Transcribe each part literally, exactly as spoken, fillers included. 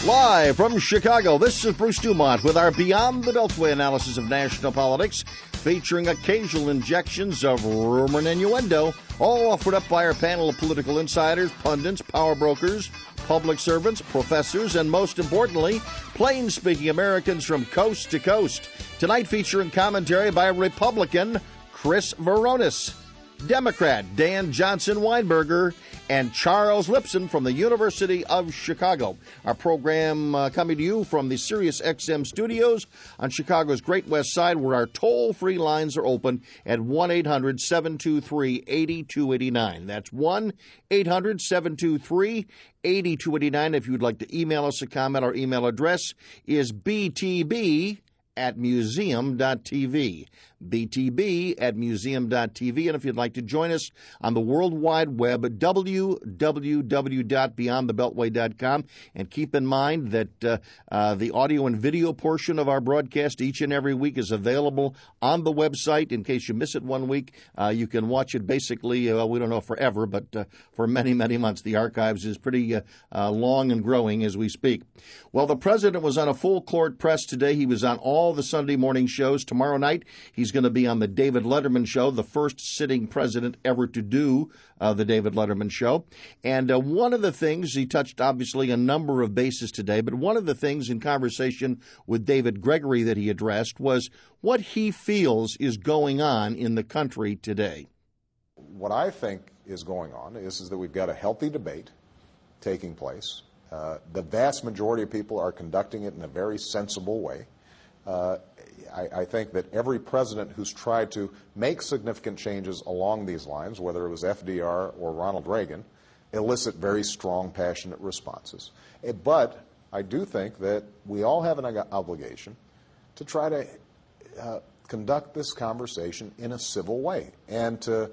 Live from Chicago, this is Bruce Dumont with our Beyond the Beltway analysis of national politics, featuring occasional injections of rumor and innuendo, all offered up by our panel of political insiders, pundits, power brokers, public servants, professors, and most importantly, plain-speaking Americans from coast to coast. Tonight featuring commentary by Republican Chris Veronis, Democrat Dan Johnson Weinberger, and Charles Lipson from the University of Chicago. Our program uh, coming to you from the Sirius X M studios on Chicago's Great West Side, where our toll-free lines are open at one eight hundred seven two three eight two eight nine. That's one eight hundred seven two three eight two eight nine. If you'd like to email us a comment, our email address is b t b at museum dot t v. b t b at museum dot t v. And if you'd like to join us on the World Wide Web, w w w dot beyond the beltway dot com. And keep in mind that uh, uh, the audio and video portion of our broadcast each and every week is available on the website. In case you miss it one week, uh, you can watch it basically, uh, we don't know forever, but uh, for many, many months. The archives is pretty uh, uh, long and growing as we speak. Well, the president was on a full-court press today. He was on all the Sunday morning shows. Tomorrow night, he's going to be on the David Letterman Show, the first sitting president ever to do uh, the David Letterman Show. And uh, one of the things, he touched obviously a number of bases today, but one of the things in conversation with David Gregory that he addressed was what he feels is going on in the country today. What I think is going on is, is that we've got a healthy debate taking place. Uh, the vast majority of people are conducting it in a very sensible way. Uh, I, I think that every president who's tried to make significant changes along these lines, whether it was F D R or Ronald Reagan, elicit very strong, passionate responses. Uh, but I do think that we all have an obligation to try to uh, conduct this conversation in a civil way and to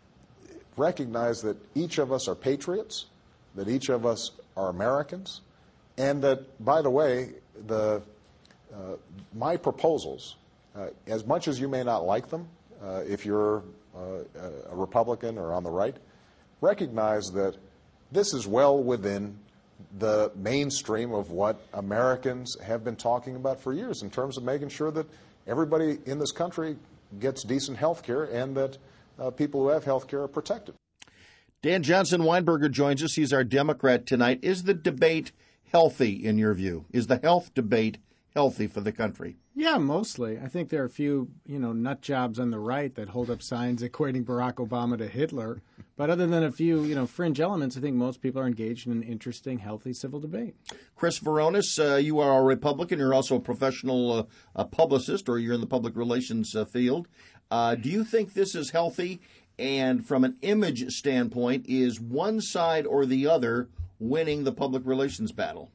recognize that each of us are patriots, that each of us are Americans, and that, by the way, the uh, my proposals, uh, as much as you may not like them, uh, if you're uh, a Republican or on the right, recognize that this is well within the mainstream of what Americans have been talking about for years in terms of making sure that everybody in this country gets decent health care and that uh, people who have health care are protected. Dan Johnson Weinberger joins us. He's our Democrat tonight. Is the debate healthy in your view? Is the health debate healthy for the country? Yeah, mostly. I think there are a few, you know, nut jobs on the right that hold up signs equating Barack Obama to Hitler. But other than a few, you know, fringe elements, I think most people are engaged in an interesting, healthy civil debate. Chris Veronis, uh, you are a Republican. You're also a professional uh, a publicist, or you're in the public relations uh, field. Uh, do you think this is healthy? And from an image standpoint, is one side or the other winning the public relations battle?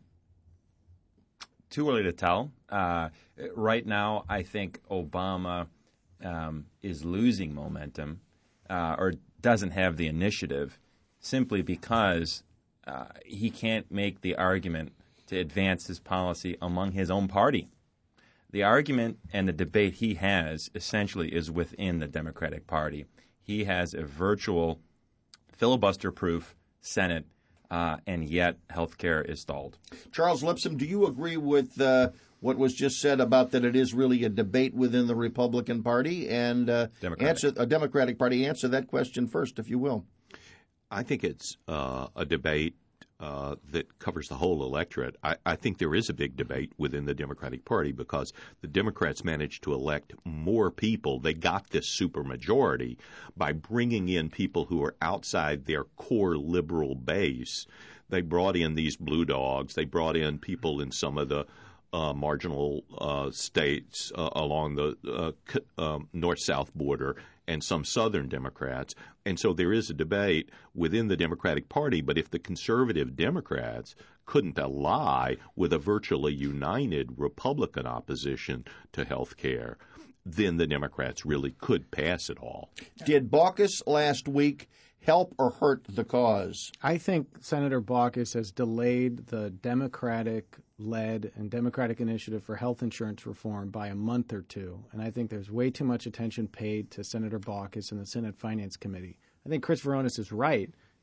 Too early to tell. Uh, right now, I think Obama um, is losing momentum uh, or doesn't have the initiative simply because uh, he can't make the argument to advance his policy among his own party. The argument and the debate he has essentially is within the Democratic Party. He has a virtual filibuster-proof Senate, uh, and yet health care is stalled. Charles Lipson, do you agree with uh, what was just said about that it is really a debate within the Republican Party? And uh, answer a Democratic Party. Answer that question first, if you will. I think it's uh, a debate uh, that covers the whole electorate. I, I think there is a big debate within the Democratic Party because the Democrats managed to elect more people. They got this supermajority by bringing in people who are outside their core liberal base. They brought in these blue dogs. They brought in people in some of the Uh, marginal uh, states uh, along the uh, c- um, north-south border and some southern Democrats. And so there is a debate within the Democratic Party, but if the conservative Democrats couldn't ally with a virtually united Republican opposition to health care, then the Democrats really could pass it all. Did Baucus last week help or hurt the cause? I think Senator Baucus has delayed the Democratic-led and Democratic initiative for health insurance reform by a month or two. And I think there's way too much attention paid to Senator Baucus and the Senate Finance Committee. I think Chris Veronis is right.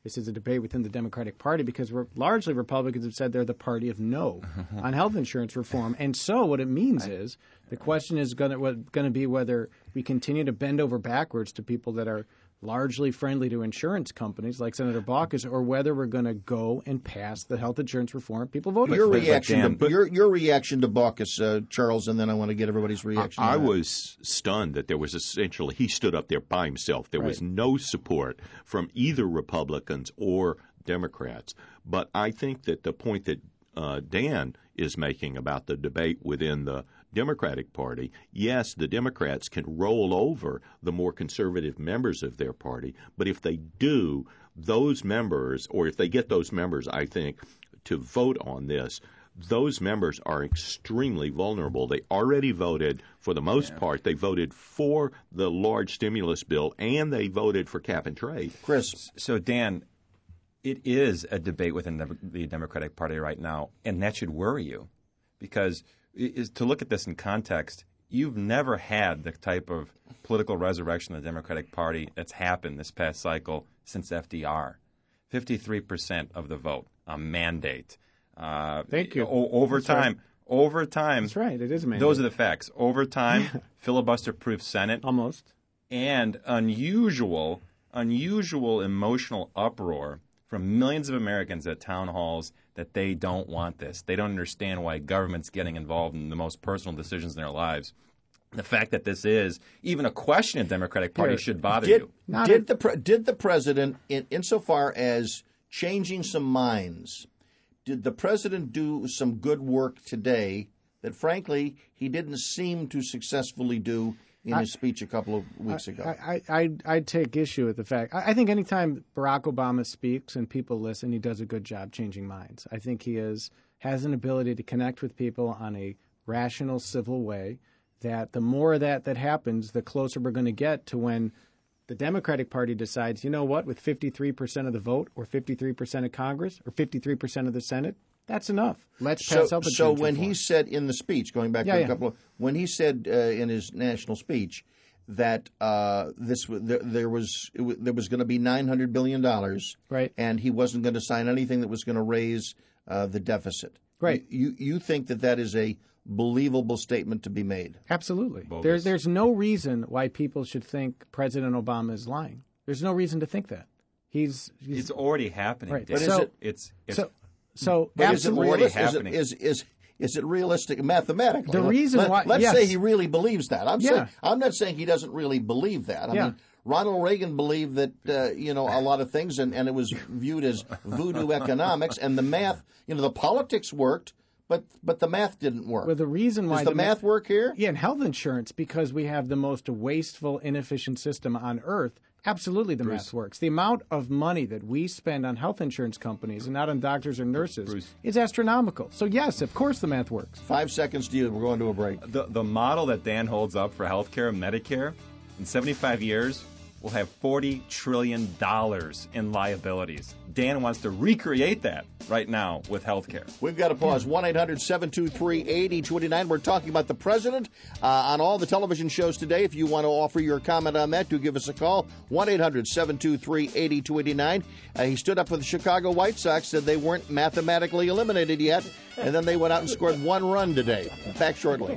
This is a debate within the Democratic Party because we're, largely Republicans have said they're the party of no on health insurance reform. And so what it means is the question is going to be whether we continue to bend over backwards to people that are largely friendly to insurance companies like Senator Baucus, or whether we're going to go and pass the health insurance reform people voted your for. Reaction Dan, to, your, your reaction to Baucus, uh, Charles, and then I want to get everybody's reaction. I, I to that. was stunned that there was essentially, he stood up there by himself. There Right. was no support from either Republicans or Democrats. But I think that the point that uh, Dan is making about the debate within the Democratic Party, yes, the Democrats can roll over the more conservative members of their party, but if they do, those members, or if they get those members, I think, to vote on this, those members are extremely vulnerable. They already voted, for the most yeah. part, they voted for the large stimulus bill, and they voted for cap and trade. Chris. So, Dan, it is a debate within the, the Democratic Party right now, and that should worry you, because is to look at this in context, you've never had the type of political resurrection of the Democratic Party that's happened this past cycle since F D R. fifty-three percent of the vote, a mandate. Uh, Thank you. O- over That's time, right. over time. That's right. It is a mandate. Those are the facts. Over time, filibuster-proof Senate. Almost. And unusual, unusual emotional uproar from millions of Americans at town halls that they don't want this. They don't understand why government's getting involved in the most personal decisions in their lives. The fact that this is even a question in the Democratic Party Here, should bother Did, you. Not did a- the pre- did the president, in, insofar as changing some minds, did the president do some good work today that, frankly, he didn't seem to successfully do in I, his speech a couple of weeks ago? I, I, I, I'd take issue with the fact. I, I think anytime Barack Obama speaks and people listen, he does a good job changing minds. I think he is has an ability to connect with people on a rational, civil way, that the more of that that happens, the closer we're going to get to when the Democratic Party decides, you know what, with fifty-three percent of the vote or fifty-three percent of Congress or fifty-three percent of the Senate, that's enough. Let's pass so, health so insurance when reform. he said in the speech, going back Yeah, to a yeah. couple of, when he said uh, in his national speech that uh, this w- there, there was it w- there was going to be nine hundred billion dollars, Right. and he wasn't going to sign anything that was going to raise uh, the deficit. Right. You, you you think that that is a believable statement to be made? Absolutely. Bogus. There's there's no reason why people should think President Obama is lying. There's no reason to think that. He's, he's It's already happening. Right. Dan. But is it- it's, it's so so But is it absolutely. already realis- is it- happening. Is, is, is it realistic mathematically? The Let- reason let, why- let's yes. say he really believes that. I'm Yeah. saying I'm not saying he doesn't really believe that. I Yeah. mean, Ronald Reagan believed that uh, you know a lot of things, and, and it was viewed as voodoo economics, and the math, you know, the politics worked, but but the math didn't work. Well, the reason why Does the ma- math work here? Yeah, in health insurance, because we have the most wasteful, inefficient system on earth, absolutely the math works. The amount of money that we spend on health insurance companies and not on doctors or nurses Bruce. is astronomical. So, yes, of course the math works. Five seconds to you. We're going to a break. The, the model that Dan holds up for healthcare and Medicare, in seventy-five years, will have forty trillion dollars in liabilities. Dan wants to recreate that right now with healthcare. We've got to pause. one eight hundred seven two three eight zero two nine. We're talking about the president uh, on all the television shows today. If you want to offer your comment on that, do give us a call. one eight hundred seven two three eight zero two nine. Uh, he stood up with the Chicago White Sox, said they weren't mathematically eliminated yet, and then they went out and scored one run today. Back shortly.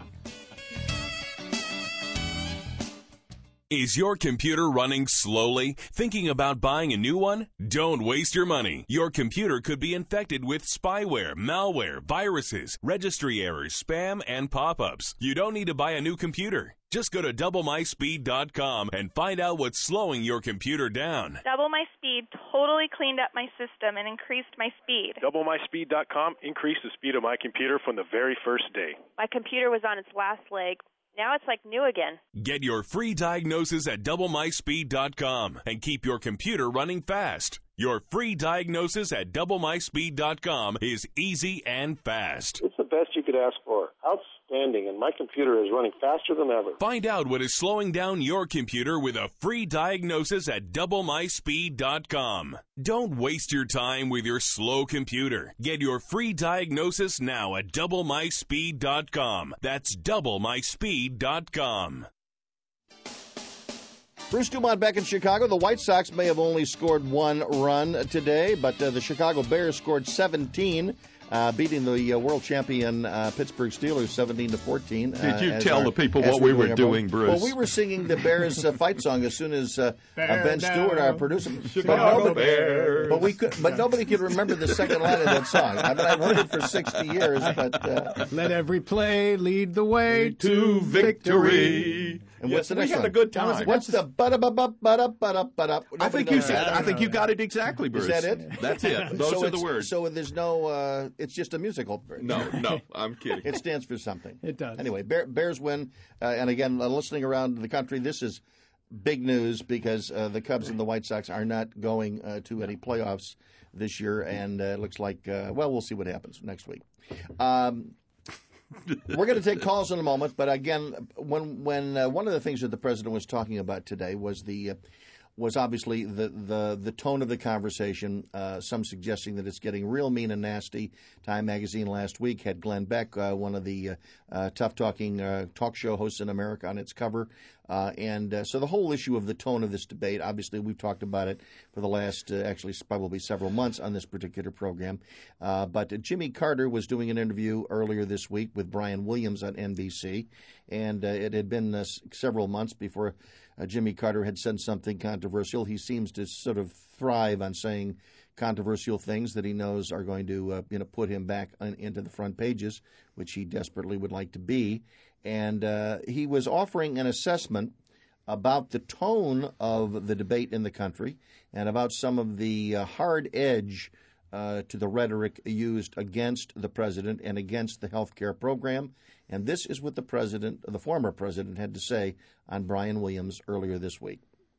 Is your computer running slowly? Thinking about buying a new one? Don't waste your money. Your computer could be infected with spyware, malware, viruses, registry errors, spam, and pop-ups. You don't need to buy a new computer. Just go to double my speed dot com and find out what's slowing your computer down. Double My Speed totally cleaned up my system and increased my speed. double my speed dot com increased the speed of my computer from the very first day. My computer was on its last leg. Now it's like new again. Get your free diagnosis at double my speed dot com and keep your computer running fast. Your free diagnosis at double my speed dot com is easy and fast. It's the best you could ask for. Outstanding, and my computer is running faster than ever. Find out what is slowing down your computer with a free diagnosis at double my speed dot com. Don't waste your time with your slow computer. Get your free diagnosis now at double my speed dot com. That's double my speed dot com. Bruce Dumont back in Chicago. The White Sox may have only scored one run today, but uh, the Chicago Bears scored seventeen, uh, beating the uh, world champion uh, Pittsburgh Steelers seventeen to fourteen. Did you uh, tell our, the people what we were doing, program. Bruce? Well, we were singing the Bears uh, fight song as soon as uh, uh, Ben Stewart, our producer, Chicago but nobody, Bears. But we could, but nobody could remember the second line of that song. I mean, I've heard it for sixty years, but uh, let every play lead the way to victory. And yes, what's the next we had one? a good time. What's the ba ba ba ba ba ba? I think you said. I think you got it exactly, Bruce. Is that it? That's it. Those so are the words. So there's no. Uh, it's just a musical. No, no, I'm kidding. It stands for something. It does. Anyway, Bear, Bears win, uh, and again, uh, listening around the country, this is big news because uh, the Cubs and the White Sox are not going uh, to any playoffs this year, and uh, it looks like. Uh, well, we'll see what happens next week. Um, We're going to take calls in a moment, but again, when when uh, one of the things that the president was talking about today was the uh, was obviously the, the, the tone of the conversation. Uh, some suggesting that it's getting real mean and nasty. Time magazine last week had Glenn Beck, uh, one of the uh, uh, tough talking uh, talk show hosts in America, on its cover, uh, and uh, so the whole issue of the tone of this debate. Obviously, we've talked about it for the last uh, actually probably several months on this particular program. Uh, but uh, Jimmy Carter was doing an interview earlier this week with Brian Williams on N B C, and uh, it had been uh, several months before uh, Jimmy Carter had said something controversial. He seems to sort of thrive on saying controversial things that he knows are going to uh, you know put him back on, into the front pages, which he desperately would like to be. And uh, he was offering an assessment about the tone of the debate in the country and about some of the uh, hard edge uh, to the rhetoric used against the president and against the health care program. And this is what the president, the former president, had to say on Brian Williams earlier this week.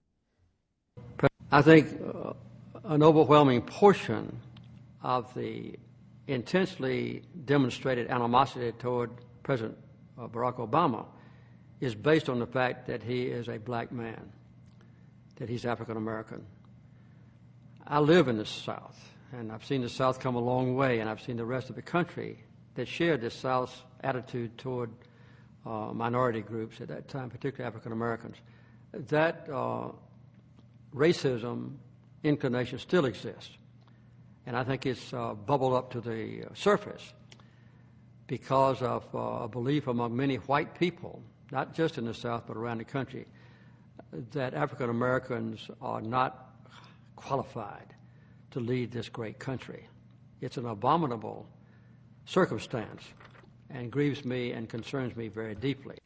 I think uh, an overwhelming portion of the intensely demonstrated animosity toward President uh, Barack Obama is based on the fact that he is a black man, that he's African American. I live in the South, and I've seen the South come a long way, and I've seen the rest of the country that shared the South's attitude toward uh, minority groups at that time, particularly African Americans. That uh, racism inclination still exists, and I think it's uh, bubbled up to the surface because of uh, a belief among many white people, not just in the South but around the country, that African Americans are not qualified to lead this great country. It's an abominable circumstance and grieves me and concerns me very deeply.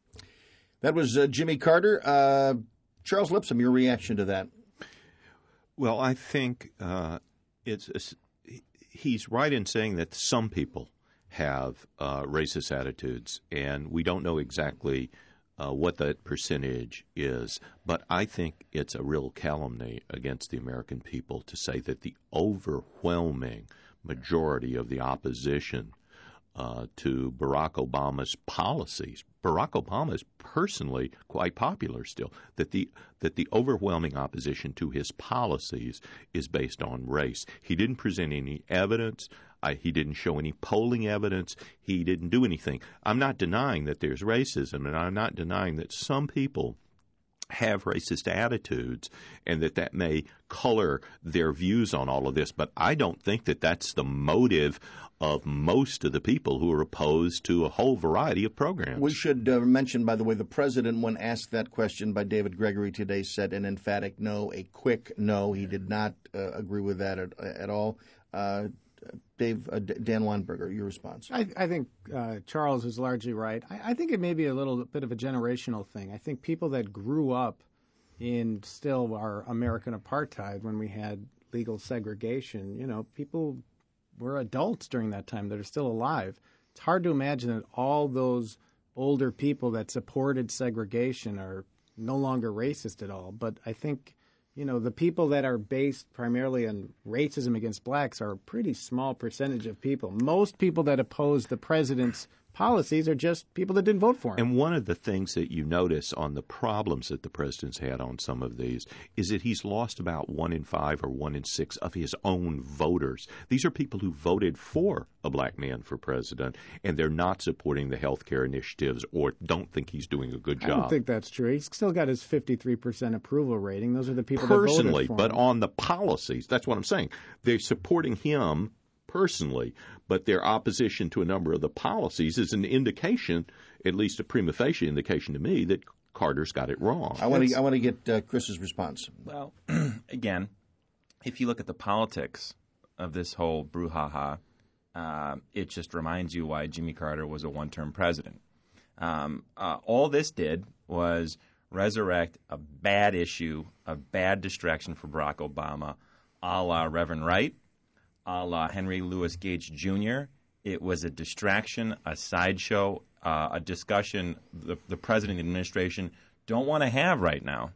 That was uh, Jimmy Carter. Uh, Charles Lipscomb, your reaction to that? Well, I think uh, it's, it's he's right in saying that some people have uh, racist attitudes, and we don't know exactly uh, what that percentage is. But I think it's a real calumny against the American people to say that the overwhelming majority of the opposition uh, to Barack Obama's policies, Barack Obama is personally quite popular still, that the that the overwhelming opposition to his policies is based on race. He didn't present any evidence. I, he didn't show any polling evidence. He didn't do anything. I'm not denying that there's racism, and I'm not denying that some people have racist attitudes and that that may color their views on all of this. But I don't think that that's the motive of most of the people who are opposed to a whole variety of programs. We should uh, mention, by the way, the president, when asked that question by David Gregory today, said an emphatic no, a quick no. He did not uh, agree with that at, at all. Uh, Dave, uh, Dan Weinberger, your response. I, I think uh, Charles is largely right. I, I think it may be a little bit of a generational thing. I think people that grew up in still our American apartheid when we had legal segregation, you know, people were adults during that time that are still alive. It's hard to imagine that all those older people that supported segregation are no longer racist at all. But I think, you know, the people that are based primarily on racism against blacks are a pretty small percentage of people. Most people that oppose the president's policies are just people that didn't vote for him. And one of the things that you notice on the problems that the president's had on some of these is that he's lost about one in five or one in six of his own voters. These are people who voted for a black man for president, and they're not supporting the health care initiatives or don't think he's doing a good job. I don't think that's true. He's still got his fifty-three percent approval rating. Those are the people Personally, that voted for him. but on the policies, that's what I'm saying. They're supporting him personally, but their opposition to a number of the policies is an indication, at least a prima facie indication to me, that Carter's got it wrong. I want to I want to get uh, Chris's response. Well, again, if you look at the politics of this whole brouhaha, uh, it just reminds you why Jimmy Carter was a one-term president. Um, uh, all this did was resurrect a bad issue, a bad distraction for Barack Obama, a la Reverend Wright, a la Henry Louis Gates Junior It was a distraction, a sideshow, uh, a discussion the, the president and the administration don't want to have right now.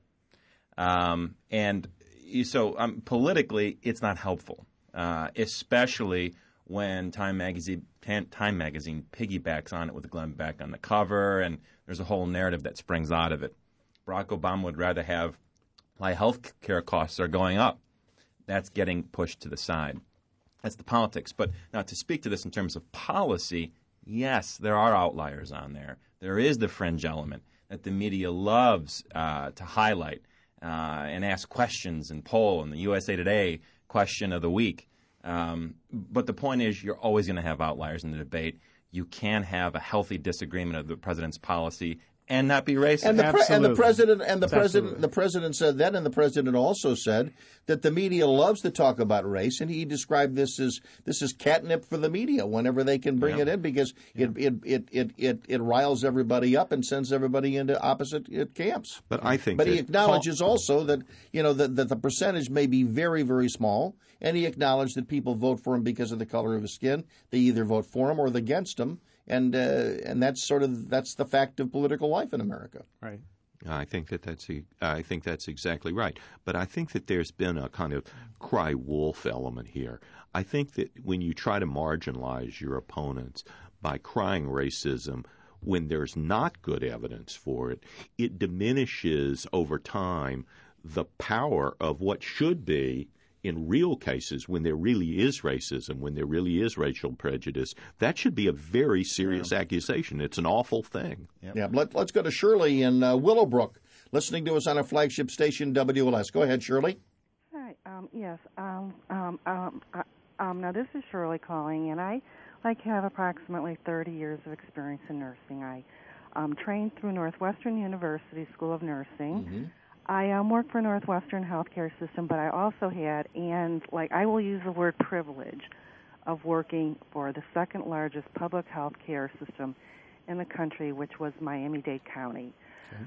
Um, and so um, politically, it's not helpful, uh, especially when Time Magazine, Time Magazine piggybacks on it with Glenn Beck on the cover, and there's a whole narrative that springs out of it. Barack Obama would rather have why health care costs are going up. That's getting pushed to the side. That's the politics. But now to speak to this in terms of policy, yes, there are outliers on there. There is the fringe element that the media loves uh, to highlight uh, and ask questions and poll in the U S A Today question of the week. Um, but the point is you're always going to have outliers in the debate. You can have a healthy disagreement of the president's policy and not be racist. And the, pre- and the president and the That's president absolutely. the president said that, and the president also said that the media loves to talk about race, and he described this as this is catnip for the media whenever they can bring Yeah. it in because Yeah. it, it, it, it, it, it riles everybody up and sends everybody into opposite uh, camps. But I think But he that acknowledges Paul- also that you know that, that the percentage may be very, very small, and he acknowledged that people vote for him because of the color of his skin. They either vote for him or they're against him. And uh, and that's sort of that's the fact of political life in America. Right. I think that that's e- I think that's exactly right. But I think that there's been a kind of cry wolf element here. I think that when you try to marginalize your opponents by crying racism when there's not good evidence for it, it diminishes over time the power of what should be, in real cases, when there really is racism, when there really is racial prejudice. That should be a very serious yeah. accusation. It's an awful thing. Yep. Yeah, let, let's go to Shirley in uh, Willowbrook, listening to us on our flagship station, W L S. Go ahead, Shirley. Hi. Um, yes. Um, um, um, uh, um, now, this is Shirley calling, and I like have approximately thirty years of experience in nursing. I um, trained through Northwestern University School of Nursing. Mm-hmm. I um, work for Northwestern Healthcare System, but I also had, and like I will use the word privilege, of working for the second largest public health care system in the country, which was Miami-Dade County. Okay.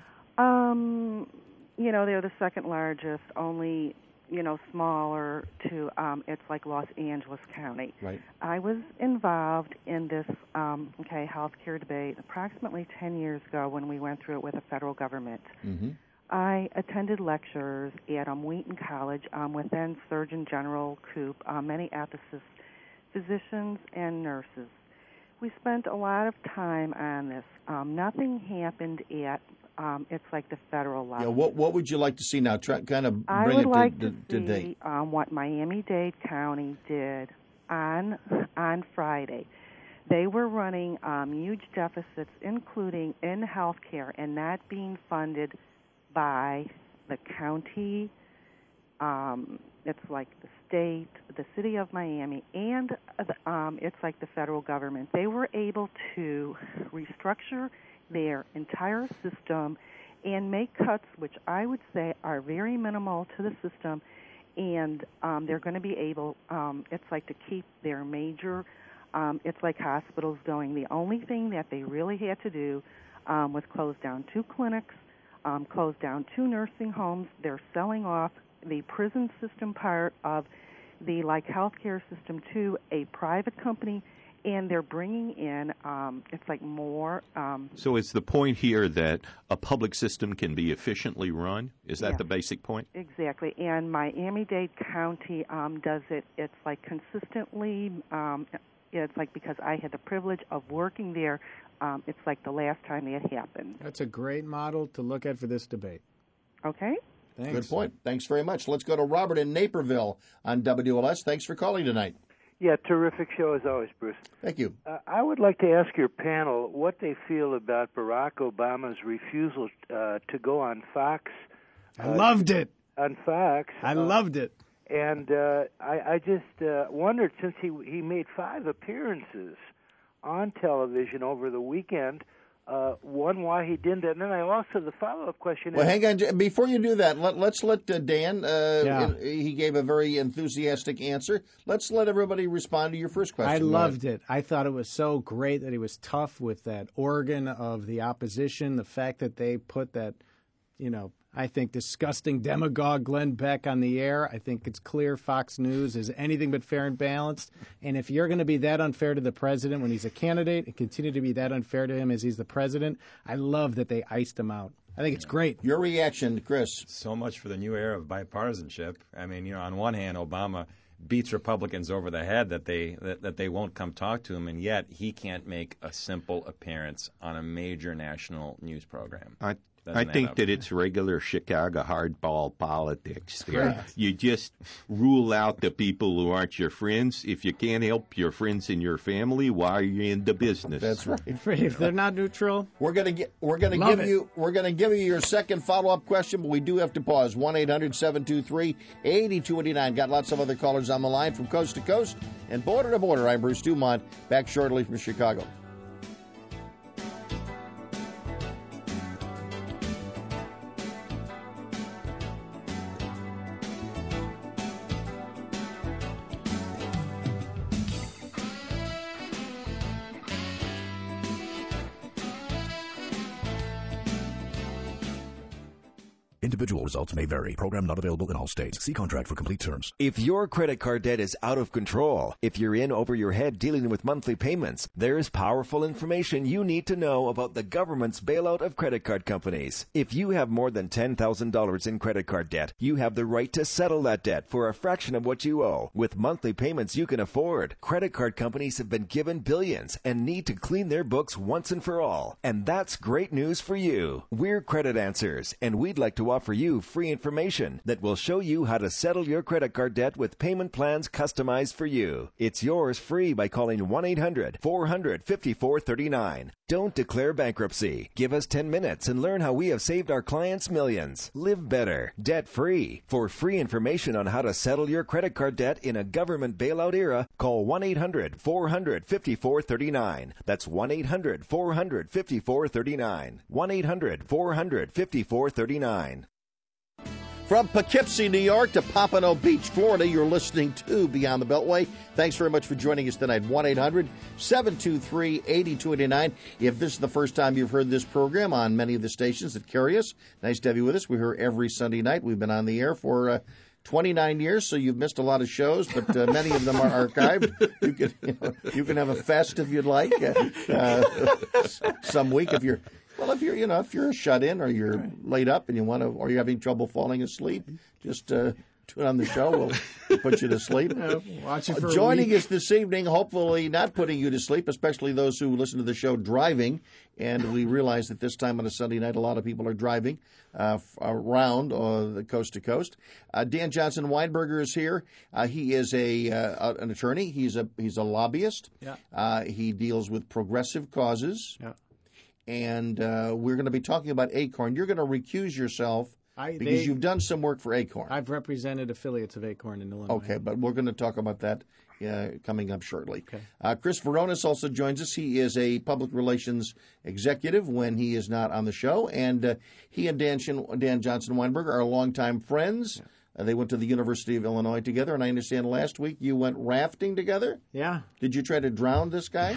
Um, you know, they're the second largest, only, you know, smaller to, um, it's like Los Angeles County. Right. I was involved in this, um, okay, healthcare debate approximately ten years ago when we went through it with the federal government. Mm-hmm. I attended lectures at um, Wheaton College um, with then Surgeon General Koop, um, many ethicists, physicians, and nurses. We spent a lot of time on this. Um, nothing happened at, um, it's like the federal level. Yeah, what what would you like to see now? Try, kind of I bring would it like to, to, to, see to date. Um, what Miami-Dade County did on on Friday. They were running um, huge deficits, including in health care, and not being funded by the county, um, it's like the state, the city of Miami, and the, um, it's like the federal government. They were able to restructure their entire system and make cuts, which I would say are very minimal to the system, and um, they're going to be able, um, it's like to keep their major, um, it's like hospitals going. The only thing that they really had to do um, was close down two clinics, Um, closed down two nursing homes. They're selling off the prison system part of the like healthcare system to a private company, and they're bringing in um, it's like more. Um, so it's the point here that a public system can be efficiently run? Is that yeah, the basic point? Exactly. And Miami-Dade County um, does it. It's like consistently. Um, it's like because I had the privilege of working there, um, it's like the last time that happened. That's a great model to look at for this debate. Okay. Thanks. Good point. Thanks very much. Let's go to Robert in Naperville on W L S. Thanks for calling tonight. Yeah, terrific show as always, Bruce. Thank you. Uh, I would like to ask your panel what they feel about Barack Obama's refusal uh, to go on Fox. I uh, loved it. On Fox. I uh, loved it. And uh, I, I just uh, wondered, since he he made five appearances on television over the weekend, Uh, one, why he didn't. And then I also, the follow-up question well, is... Well, hang on. Before you do that, let, let's let uh, Dan, uh, yeah. he gave a very enthusiastic answer. Let's let everybody respond to your first question. I loved it. I thought it was so great that he was tough with that organ of the opposition, the fact that they put that, you know, I think disgusting demagogue Glenn Beck on the air. I think it's clear Fox News is anything but fair and balanced. And if you're going to be that unfair to the president when he's a candidate and continue to be that unfair to him as he's the president, I love that they iced him out. I think it's great. Your reaction, Chris? So much for the new era of bipartisanship. I mean, you know, on one hand, Obama beats Republicans over the head that they that, that they won't come talk to him, and yet he can't make a simple appearance on a major national news program. I I think that it's regular Chicago hardball politics there. Right. You just rule out the people who aren't your friends. If you can't help your friends in your family, why are you in the business? That's right. If they're not neutral, we're gonna get we're gonna Love give it. you we're gonna give you your second follow up question, but we do have to pause. one eight hundred seven two three eight two eight nine. Got lots of other callers on the line from coast to coast and border to border. I'm Bruce Dumont, back shortly from Chicago. Individual results may vary. Program not available in all states. See contract for complete terms. If your credit card debt is out of control, if you're in over your head dealing with monthly payments, there's powerful information you need to know about the government's bailout of credit card companies. If you have more than ten thousand dollars in credit card debt, you have the right to settle that debt for a fraction of what you owe. With monthly payments you can afford, credit card companies have been given billions and need to clean their books once and for all. And that's great news for you. We're Credit Answers, and we'd like to offer you free information that will show you how to settle your credit card debt with payment plans customized for you. It's yours free by calling one eight hundred four hundred fifty-four thirty-nine. Don't declare bankruptcy. Give us ten minutes and learn how we have saved our clients millions. Live better, debt-free. For free information on how to settle your credit card debt in a government bailout era, call one eight hundred four hundred fifty-four thirty-nine. That's one eight hundred four hundred fifty-four thirty-nine. one eight hundred four hundred fifty-four thirty-nine. From Poughkeepsie, New York to Pompano Beach, Florida, you're listening to Beyond the Beltway. Thanks very much for joining us tonight. one eight hundred seven two three eight two eight nine. If this is the first time you've heard this program on many of the stations that carry us, nice to have you with us. We're here every Sunday night. We've been on the air for uh, twenty-nine years, so you've missed a lot of shows, but uh, many of them are archived. You can, you know, you can have a fest if you'd like. Uh, uh, some week if you're... Well, if you're, you know, if you're shut in or you're laid up and you want to, or you're having trouble falling asleep, just uh, tune on the show. We'll put you to sleep. Yeah, watch it for Joining a week. us this evening, hopefully not putting you to sleep, especially those who listen to the show driving. And we realize that this time on a Sunday night, a lot of people are driving uh, around uh, the coast to coast. Uh, Dan Johnson Weinberger is here. Uh, he is a uh, an attorney. He's a he's a lobbyist. Yeah. Uh, he deals with progressive causes. Yeah. And uh, we're going to be talking about ACORN. You're going to recuse yourself I, because they, you've done some work for ACORN. I've represented affiliates of ACORN in Illinois. Okay, but we're going to talk about that uh, coming up shortly. Okay. Uh, Chris Veronis also joins us. He is a public relations executive when he is not on the show. And uh, he and Dan, Shin, Dan Johnson Weinberger are longtime friends. Yeah. Uh, they went to the University of Illinois together, and I understand last week you went rafting together? Yeah. Did you try to drown this guy?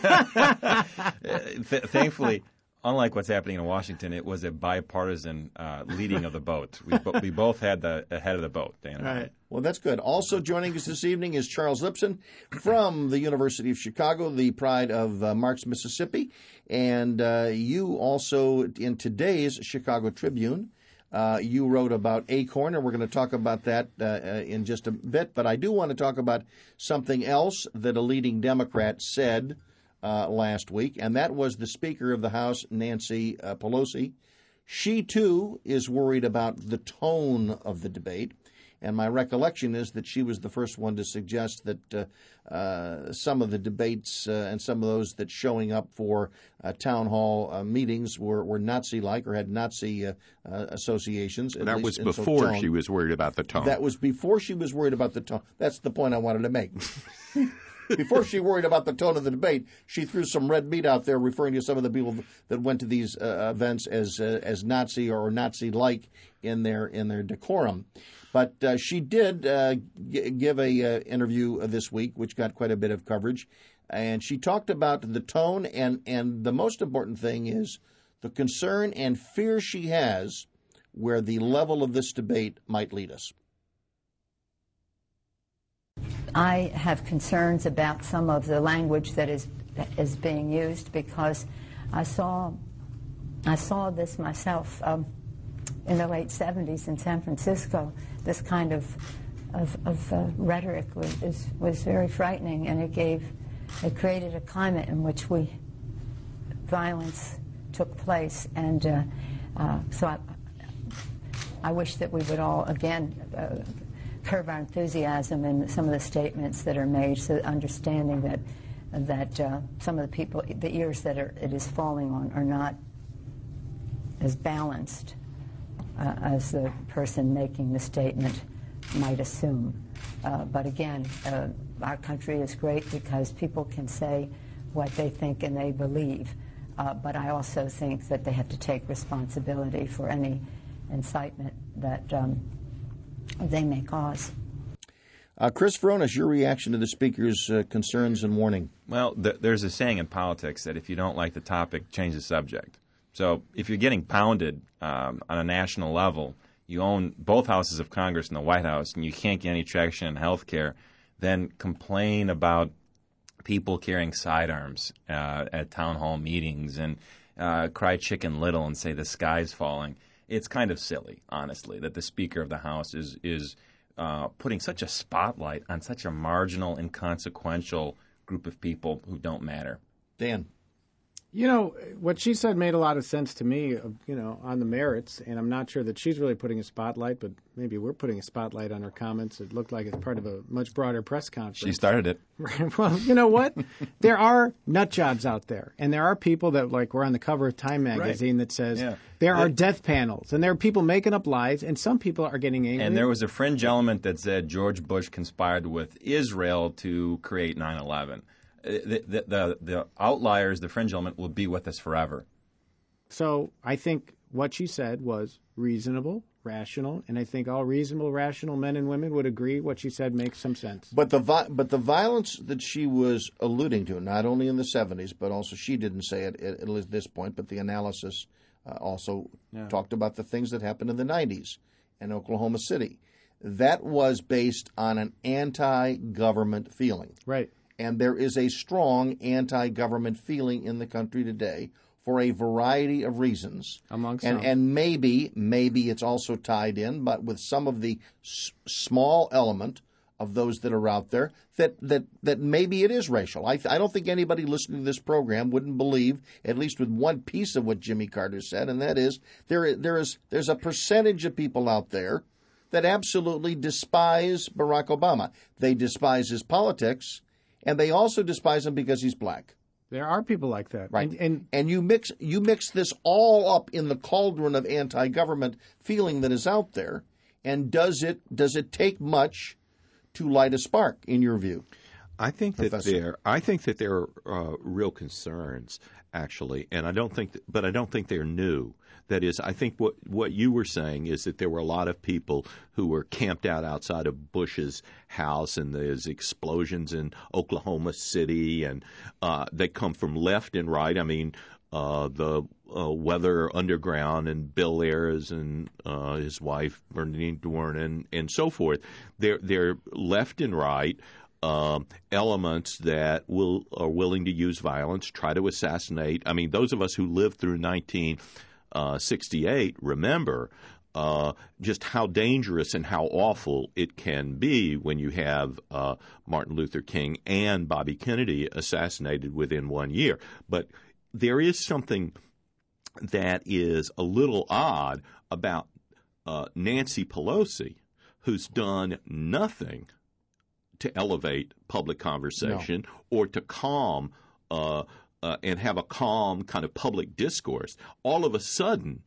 Th- thankfully, unlike what's happening in Washington, it was a bipartisan uh, leading of the boat. We, bo- we both had the head of the boat, Dan and I. Right. Well, that's good. Also joining us this evening is Charles Lipson from the University of Chicago, the pride of uh, Marks, Mississippi. And uh, you also, in today's Chicago Tribune, Uh, you wrote about Acorn, and we're going to talk about that uh, uh, in just a bit. But I do want to talk about something else that a leading Democrat said uh, last week, and that was the Speaker of the House, Nancy uh, Pelosi. She, too, is worried about the tone of the debate. And my recollection is that she was the first one to suggest that uh, uh, some of the debates uh, and some of those that showing up for uh, town hall uh, meetings were, were Nazi-like or had Nazi uh, uh, associations. That least, was before so she was worried about the tone. That was before she was worried about the tone. That's the point I wanted to make. Before she worried about the tone of the debate, she threw some red meat out there, referring to some of the people that went to these uh, events as uh, as Nazi or Nazi-like in their in their decorum. But uh, she did uh, g- give a uh, interview this week, which got quite a bit of coverage, and she talked about the tone, and and the most important thing is the concern and fear she has where the level of this debate might lead us. I have concerns about some of the language that is is being used because I saw I saw this myself um, in the late seventies in San Francisco. This kind of of, of uh, rhetoric was was very frightening, and it gave it created a climate in which we violence took place, and uh, uh, so I, I wish that we would all again. Uh, curb our enthusiasm in some of the statements that are made, so understanding that that uh, some of the people, the ears that are, it is falling on are not as balanced uh, as the person making the statement might assume. Uh, but again, uh, our country is great because people can say what they think and they believe. Uh, but I also think that they have to take responsibility for any incitement that um, they may cause. Uh, Chris Veronis, your reaction to the Speaker's uh, concerns and warning? Well, th- there's a saying in politics that if you don't like the topic, change the subject. So if you're getting pounded um, on a national level, you own both houses of Congress and the White House, and you can't get any traction in health care, then complain about people carrying sidearms uh, at town hall meetings and uh, cry chicken little and say the sky's falling. It's kind of silly, honestly, that the Speaker of the House is is uh, putting such a spotlight on such a marginal, inconsequential group of people who don't matter. Dan. You know, what she said made a lot of sense to me, you know, on the merits, and I'm not sure that she's really putting a spotlight, but maybe we're putting a spotlight on her comments. It looked like it's part of a much broader press conference. She started it. Well, you know what? There are nut jobs out there, and there are people that, like, we're on the cover of Time magazine right. that says yeah. there are death panels, and there are people making up lies, and some people are getting angry. And there was a fringe element that said George Bush conspired with Israel to create nine eleven. The, the, the, the outliers, the fringe element, will be with us forever. So I think what she said was reasonable, rational, and I think all reasonable, rational men and women would agree what she said makes some sense. But the vi- but the violence that she was alluding to, not only in the seventies, but also she didn't say it at, at this point, but the analysis uh, also yeah. talked about the things that happened in the nineties in Oklahoma City. That was based on an anti-government feeling. Right. And there is a strong anti-government feeling in the country today for a variety of reasons. Among and, some. And maybe, maybe it's also tied in, but with some of the s- small element of those that are out there, that, that, that maybe it is racial. I, I don't think anybody listening to this program wouldn't believe, at least with one piece of what Jimmy Carter said, and that is there there is there's a percentage of people out there that absolutely despise Barack Obama. They despise his politics, and they also despise him because he's black. There are people like that. Right. And, and, and you mix you mix this all up in the cauldron of anti-government feeling that is out there, and does it does it take much to light a spark, in your view? I think that Professor? there I think that there are uh, real concerns, actually, and I don't think that, but I don't think they're new. That is, I think what, what you were saying is that there were a lot of people who were camped out outside of Bush's house, and there's explosions in Oklahoma City, and uh, they come from left and right. I mean, uh, the uh, Weather Underground and Bill Ayers and uh, his wife Bernadine Dohrn and, and so forth. They're they're left and right. Um, elements that will are willing to use violence, try to assassinate. I mean, those of us who lived through nineteen sixty-eight remember uh, just how dangerous and how awful it can be when you have uh, Martin Luther King and Bobby Kennedy assassinated within one year. But there is something that is a little odd about uh, Nancy Pelosi, who's done nothing to elevate public conversation no. or to calm uh, uh, and have a calm kind of public discourse. All of a sudden,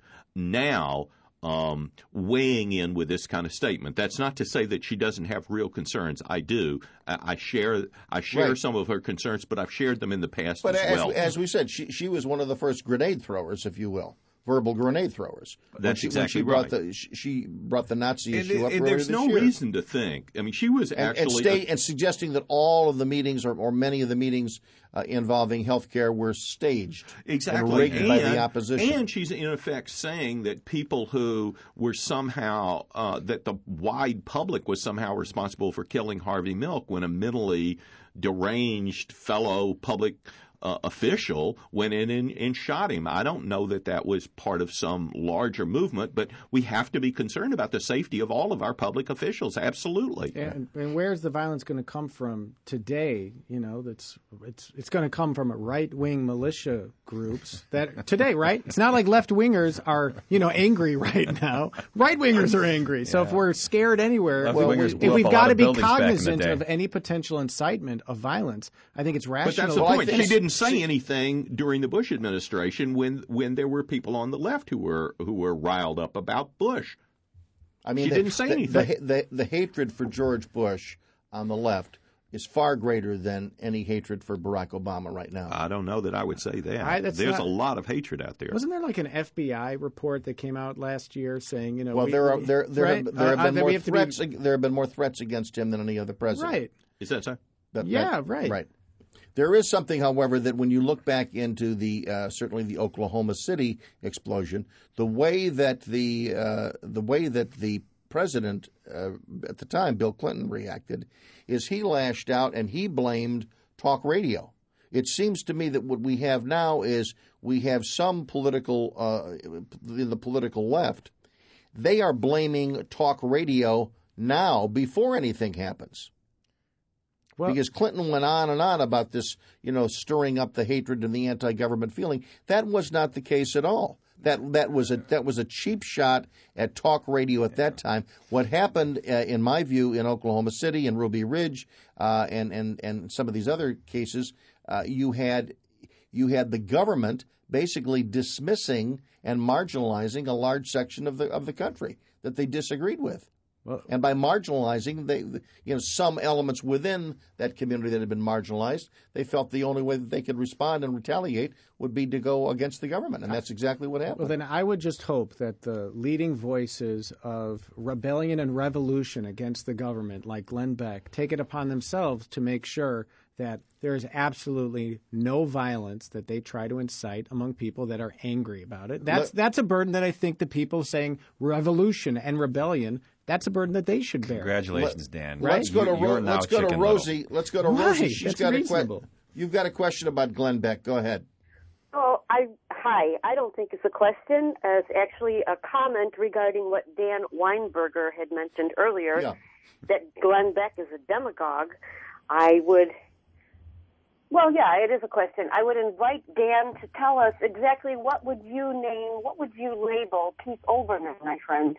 now um, weighing in with this kind of statement. That's not to say that she doesn't have real concerns. I do. I, I share. I share right. some of her concerns, but I've shared them in the past but as, as well. But as we said, she she was one of the first grenade throwers, if you will. Verbal grenade throwers. That's when she, exactly when she right. Brought the, she brought the Nazi and, issue up and earlier there's no this year. reason to think. I mean, she was and, actually and, stay, and suggesting that all of the meetings or, or many of the meetings uh, involving health care were staged exactly and rigged and, by the opposition. And she's in effect saying that people who were somehow uh, that the wide public was somehow responsible for killing Harvey Milk when a mentally deranged fellow public Uh, official went in and, and shot him. I don't know that that was part of some larger movement, but we have to be concerned about the safety of all of our public officials. Absolutely. And, and where's the violence going to come from today? You know, that's it's it's going to come from right-wing militia groups that today, right? It's not like left-wingers are, you know, angry right now. Right-wingers are angry. So yeah. if we're scared anywhere, well, we, if we've got to be cognizant of any potential incitement of violence, I think it's rational. But that's the well, point. She didn't say anything during the Bush administration when when there were people on the left who were who were riled up about Bush. I mean, she the, didn't say the, anything. The, the, the hatred for George Bush on the left is far greater than any hatred for Barack Obama right now. I don't know that I would say that. I, There's not, a lot of hatred out there. Wasn't there like an F B I report that came out last year saying, you know, well, we, there are there there, right? have, there have uh, been uh, more have threats. Be... There have been more threats against him than any other president. Right? Is that so? That, yeah, that, right. Right. There is something, however, that when you look back into the uh, certainly the Oklahoma City explosion, the way that the uh, the way that the president uh, at the time, Bill Clinton, reacted, is he lashed out and he blamed talk radio. It seems to me that what we have now is we have some political uh, in the political left. They are blaming talk radio now before anything happens. Well, because Clinton went on and on about this, you know, stirring up the hatred and the anti-government feeling. That was not the case at all. That that was a that was a cheap shot at talk radio at that time. What happened, uh, in my view, in Oklahoma City and Ruby Ridge, uh, and and and some of these other cases, uh, you had you had the government basically dismissing and marginalizing a large section of the of the country that they disagreed with. Well, and by marginalizing, they, you know, some elements within that community that had been marginalized, they felt the only way that they could respond and retaliate would be to go against the government, and that's exactly what happened. Well, then I would just hope that the leading voices of rebellion and revolution against the government, like Glenn Beck, take it upon themselves to make sure that there is absolutely no violence that they try to incite among people that are angry about it. That's Let, that's a burden that I think the people saying revolution and rebellion, that's a burden that they should bear. Congratulations, Dan. Right? Let's go to Ro- let's go to Rosie. Little. Let's go to right. Rosie. She's that's got reasonable. a question. You've got a question about Glenn Beck. Go ahead. Oh, I hi. I don't think it's a question. It's actually a comment regarding what Dan Weinberger had mentioned earlier, yeah. that Glenn Beck is a demagogue. I would. Well, yeah, it is a question. I would invite Dan to tell us exactly what would you name, what would you label Keith Olbermann, my friend?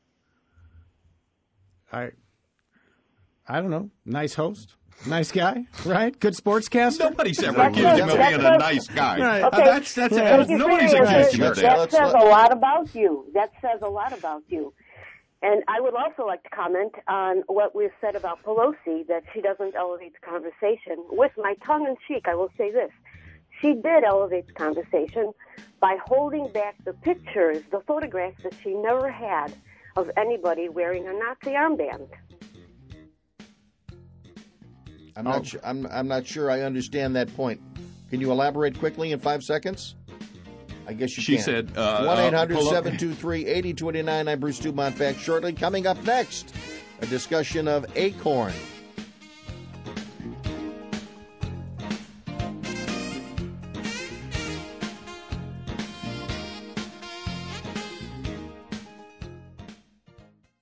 I, I don't know. Nice host, nice guy, right? Good sportscaster. Nobody's ever accused him of being a nice guy. Right. Okay. Uh, that's that's yeah. uh, nobody's accused him of that. That says a lot about you. That says a lot about you. And I would also like to comment on what we've said about Pelosi, that she doesn't elevate the conversation. With my tongue in cheek, I will say this. She did elevate the conversation by holding back the pictures, the photographs that she never had of anybody wearing a Nazi armband. I'm not. Oh. Sure, I'm. I'm not sure. I understand that point. Can you elaborate quickly in five seconds? I guess you she can. She said uh, one eight hundred seven two three eight zero two nine. I'm Bruce Dumont. Back shortly. Coming up next, a discussion of Acorn.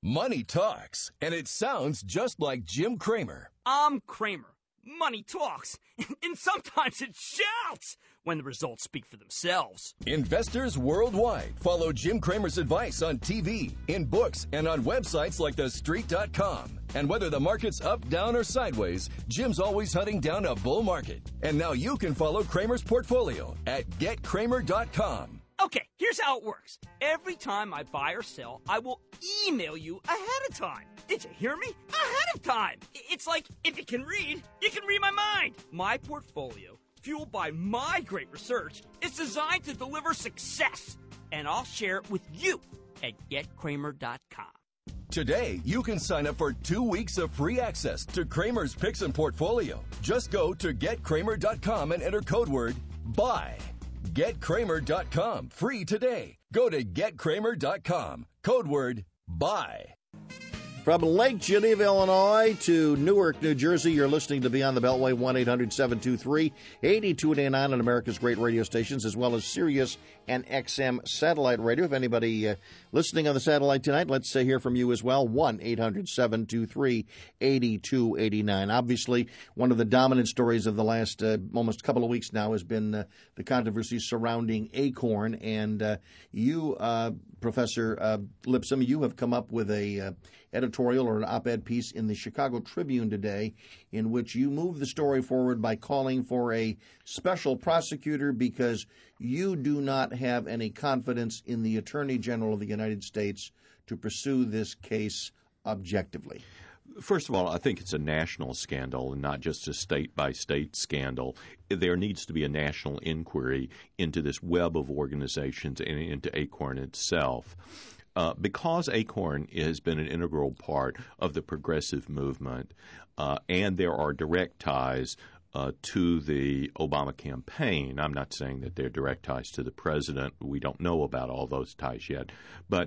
Money talks, and it sounds just like Jim Cramer. I'm Cramer. Money talks, and sometimes it shouts when the results speak for themselves. Investors worldwide follow Jim Cramer's advice on T V, in books, and on websites like the street dot com. And whether the market's up, down, or sideways, Jim's always hunting down a bull market. And now you can follow Cramer's portfolio at get cramer dot com. Okay, here's how it works. Every time I buy or sell, I will email you ahead of time. Did you hear me? Ahead of time. It's like, if you can read, you can read my mind. My portfolio, fueled by my great research, is designed to deliver success. And I'll share it with you at get cramer dot com. Today, you can sign up for two weeks of free access to Cramer's Picks and Portfolio. Just go to get cramer dot com and enter code word BUY. get cramer dot com. Free today. Go to get cramer dot com. Code word BUY. From Lake Geneva, Illinois to Newark, New Jersey, you're listening to Beyond the Beltway, one eight hundred seven two three eight two eight nine on America's great radio stations, as well as Sirius and X M satellite radio. If anybody uh, listening on the satellite tonight, let's uh, hear from you as well, one eight hundred seven two three eight two eight nine. Obviously, one of the dominant stories of the last uh, almost couple of weeks now has been uh, the controversy surrounding Acorn. And uh, you, uh, Professor uh, Lipscomb, you have come up with a uh, editorial or an op-ed piece in the Chicago Tribune today in which you move the story forward by calling for a special prosecutor because you do not have any confidence in the Attorney General of the United States to pursue this case objectively. First of all, I think it's a national scandal and not just a state-by-state scandal. There needs to be a national inquiry into this web of organizations and into Acorn itself. Uh, because Acorn has been an integral part of the progressive movement, uh, and there are direct ties uh, to the Obama campaign. I'm not saying that they're direct ties to the president. We don't know about all those ties yet. But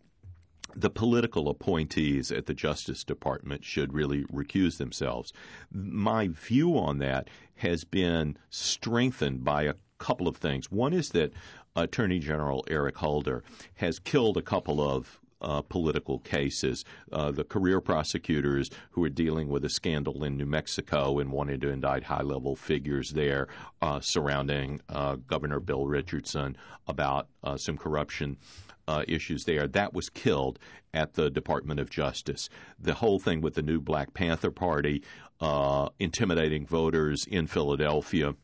the political appointees at the Justice Department should really recuse themselves. My view on that has been strengthened by a couple of things. One is that Attorney General Eric Holder has killed a couple of uh, political cases. Uh, the career prosecutors who are dealing with a scandal in New Mexico and wanted to indict high-level figures there uh, surrounding uh, Governor Bill Richardson about uh, some corruption Uh, issues there. That was killed at the Department of Justice. The whole thing with the new Black Panther Party uh, intimidating voters in Philadelphia,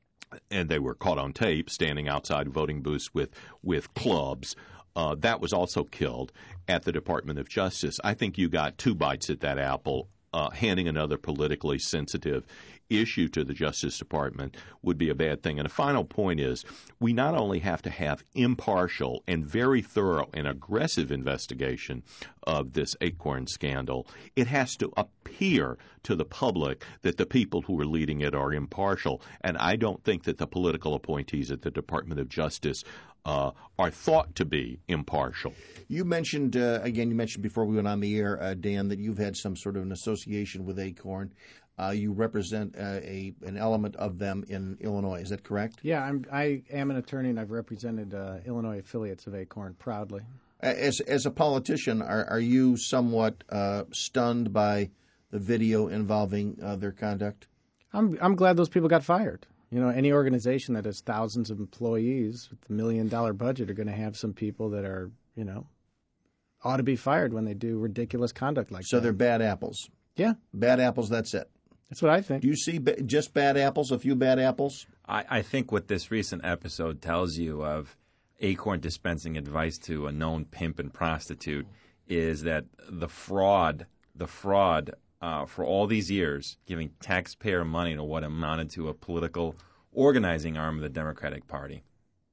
and they were caught on tape standing outside voting booths with, with clubs. Uh, that was also killed at the Department of Justice. I think you got two bites at that apple. Uh, handing another politically sensitive issue to the Justice Department would be a bad thing. And a final point is we not only have to have impartial and very thorough and aggressive investigation of this Acorn scandal, it has to appear to the public that the people who are leading it are impartial. And I don't think that the political appointees at the Department of Justice Uh, are thought to be impartial. You mentioned, uh, again, you mentioned before we went on the air, uh, Dan, that you've had some sort of an association with Acorn. Uh, you represent uh, a an element of them in Illinois. Is that correct? Yeah, I'm, I am an attorney, and I've represented uh, Illinois affiliates of Acorn proudly. As, as a politician, are, are you somewhat uh, stunned by the video involving uh, their conduct? I'm I'm glad those people got fired. You know, any organization that has thousands of employees with a million-dollar budget are going to have some people that are, you know, ought to be fired when they do ridiculous conduct like so that. So they're bad apples. Yeah. Bad apples, that's it. That's what I think. Do you see ba- just bad apples, a few bad apples? I, I think what this recent episode tells you of Acorn dispensing advice to a known pimp and prostitute is that the fraud, the fraud Uh, for all these years, giving taxpayer money to what amounted to a political organizing arm of the Democratic Party.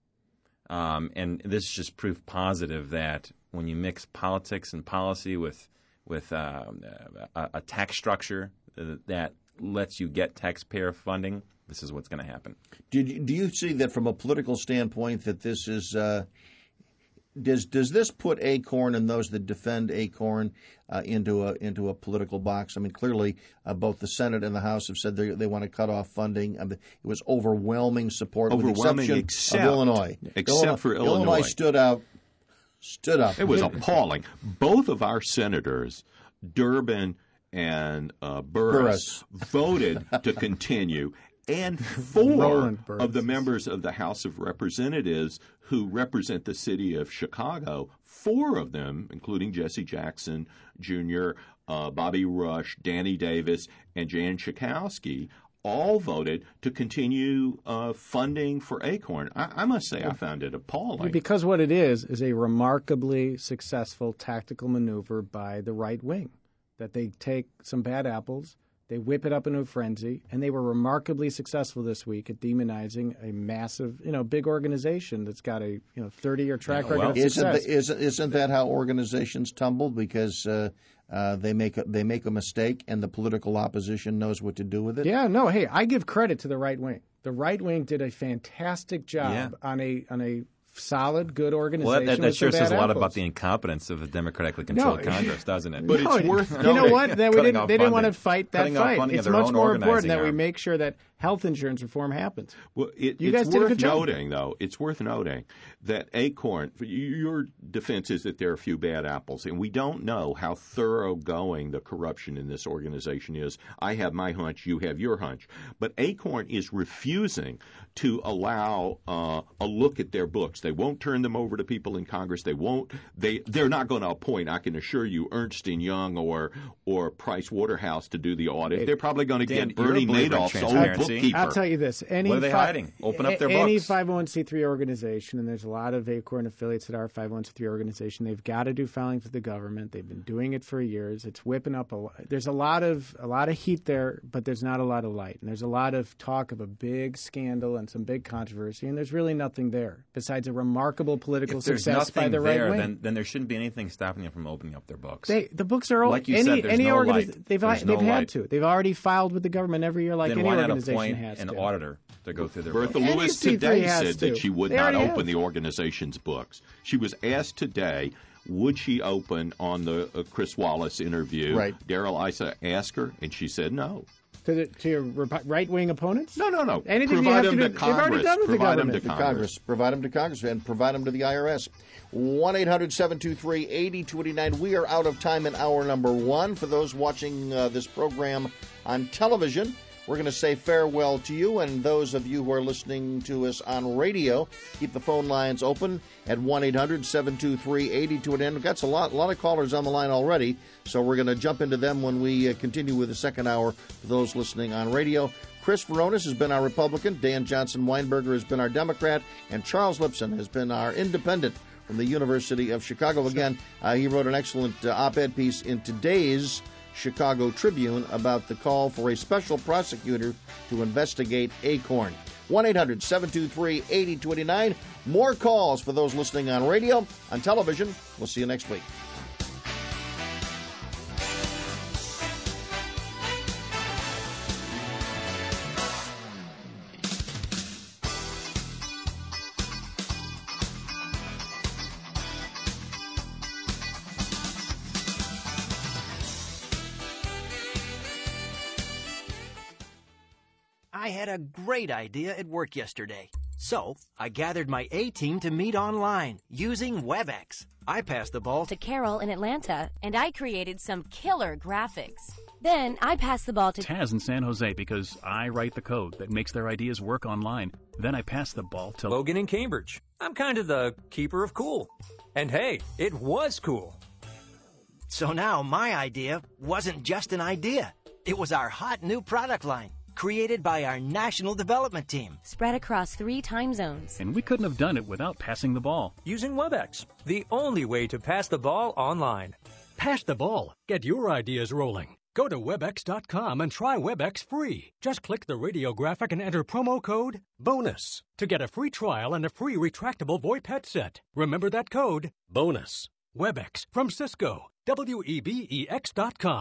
Um, and this is just proof positive that when you mix politics and policy with with uh, a, a tax structure that lets you get taxpayer funding, this is what's going to happen. Do you, do you see that from a political standpoint that this is uh, does does this put Acorn and those that defend Acorn uh, into a into a political box? I mean, clearly uh, both the Senate and the House have said they they want to cut off funding. I mean, it was overwhelming support, overwhelming with the exception except, of Illinois. Except Illinois, for Illinois. Illinois stood out Stood up. It was appalling. Both of our senators, Durbin and uh, Burris, Burris, voted to continue, and four of the members of the House of Representatives who represent the city of Chicago, four of them, including Jesse Jackson Junior, uh, Bobby Rush, Danny Davis, and Jan Schakowsky, all voted to continue uh, funding for ACORN. I, I must say I found it appalling. Because what it is is a remarkably successful tactical maneuver by the right wing, that they take some bad apples, they whip it up into a frenzy, and they were remarkably successful this week at demonizing a massive, you know, big organization that's got a you know thirty-year track yeah, well, record of isn't success. The, isn't, isn't that how organizations tumble? Because uh, uh, they make a, they make a mistake, and the political opposition knows what to do with it. Yeah, no, hey, I give credit to the right wing. The right wing did a fantastic job yeah. on a on a. solid, good organization. Well, that, that sure says a lot apples. about the incompetence of a democratically controlled no, Congress, doesn't it? But no, it's worth You know what? That we didn't, they didn't funding. want to fight that Cutting fight. It's much more important that arm. we make sure that health insurance reform happens. Well, it, you it's guys did worth a good job. noting, though, it's worth noting that ACORN, your defense is that there are a few bad apples, and we don't know how thoroughgoing the corruption in this organization is. I have my hunch, you have your hunch. But ACORN is refusing to allow uh, a look at their books. They won't turn them over to people in Congress. They won't. They they're not going to appoint, I can assure you, Ernst and Young or or Price Waterhouse to do the audit. They're probably going to get Bernie Madoff's old bookkeeper. I'll tell you this: any what are they fi- hiding? Open up their any books. five oh one c three organization, and there's a lot of ACORN affiliates that are five oh one c three organization. They've got to do filings with the government. They've been doing it for years. It's whipping up a. There's a lot of a lot of heat there, but there's not a lot of light. And there's a lot of talk of a big scandal and some big controversy, and there's really nothing there besides a remarkable political if there's success by the there, right wing. Then, then there shouldn't be anything stopping them from opening up their books. They, the books are all, like you any, said. There's any no organi- light. They've there's they've no had light. to. They've already filed with the government every year, like then any why not organization appoint has an to. auditor to go through their Bertha books? Lewis N B C three today has said to. that she would They not already open have. the organization's books. She was asked today, would she open on the uh, Chris Wallace interview? Right. Daryl Issa asked her, and she said no. To, the, to your rep- right-wing opponents? No, no, no. Anything Provide you have them to to do, they've already Congress. done with the Provide them government. to To Congress. Provide them to Congress and provide them to the I R S. one eight hundred seven two three eight zero two nine. We are out of time in hour number one. For those watching uh, this program on television, we're going to say farewell to you, and those of you who are listening to us on radio, keep the phone lines open at one eight hundred seven two three eight zero two nine. We've got a lot, a lot of callers on the line already, so we're going to jump into them when we uh, continue with the second hour for those listening on radio. Chris Veronis has been our Republican, Dan Johnson-Weinberger has been our Democrat, and Charles Lipson has been our Independent from the University of Chicago. Again, uh, he wrote an excellent uh, op-ed piece in today's Chicago Tribune about the call for a special prosecutor to investigate ACORN. one eight hundred seven two three eight zero two nine. More calls for those listening on radio, on television. We'll see you next week. I had a great idea at work yesterday. So, I gathered my A-team to meet online using WebEx. I passed the ball to Carol in Atlanta, and I created some killer graphics. Then I passed the ball to Taz in San Jose because I write the code that makes their ideas work online. Then I pass the ball to Logan in Cambridge. I'm kind of the keeper of cool. And hey, it was cool. So now my idea wasn't just an idea. It was our hot new product line, created by our national development team. Spread across three time zones. And we couldn't have done it without passing the ball. Using WebEx, the only way to pass the ball online. Pass the ball. Get your ideas rolling. Go to webex dot com and try WebEx free. Just click the radio graphic and enter promo code BONUS to get a free trial and a free retractable VoIP headset. Remember that code, BONUS. WebEx from Cisco. W E B E X dot com.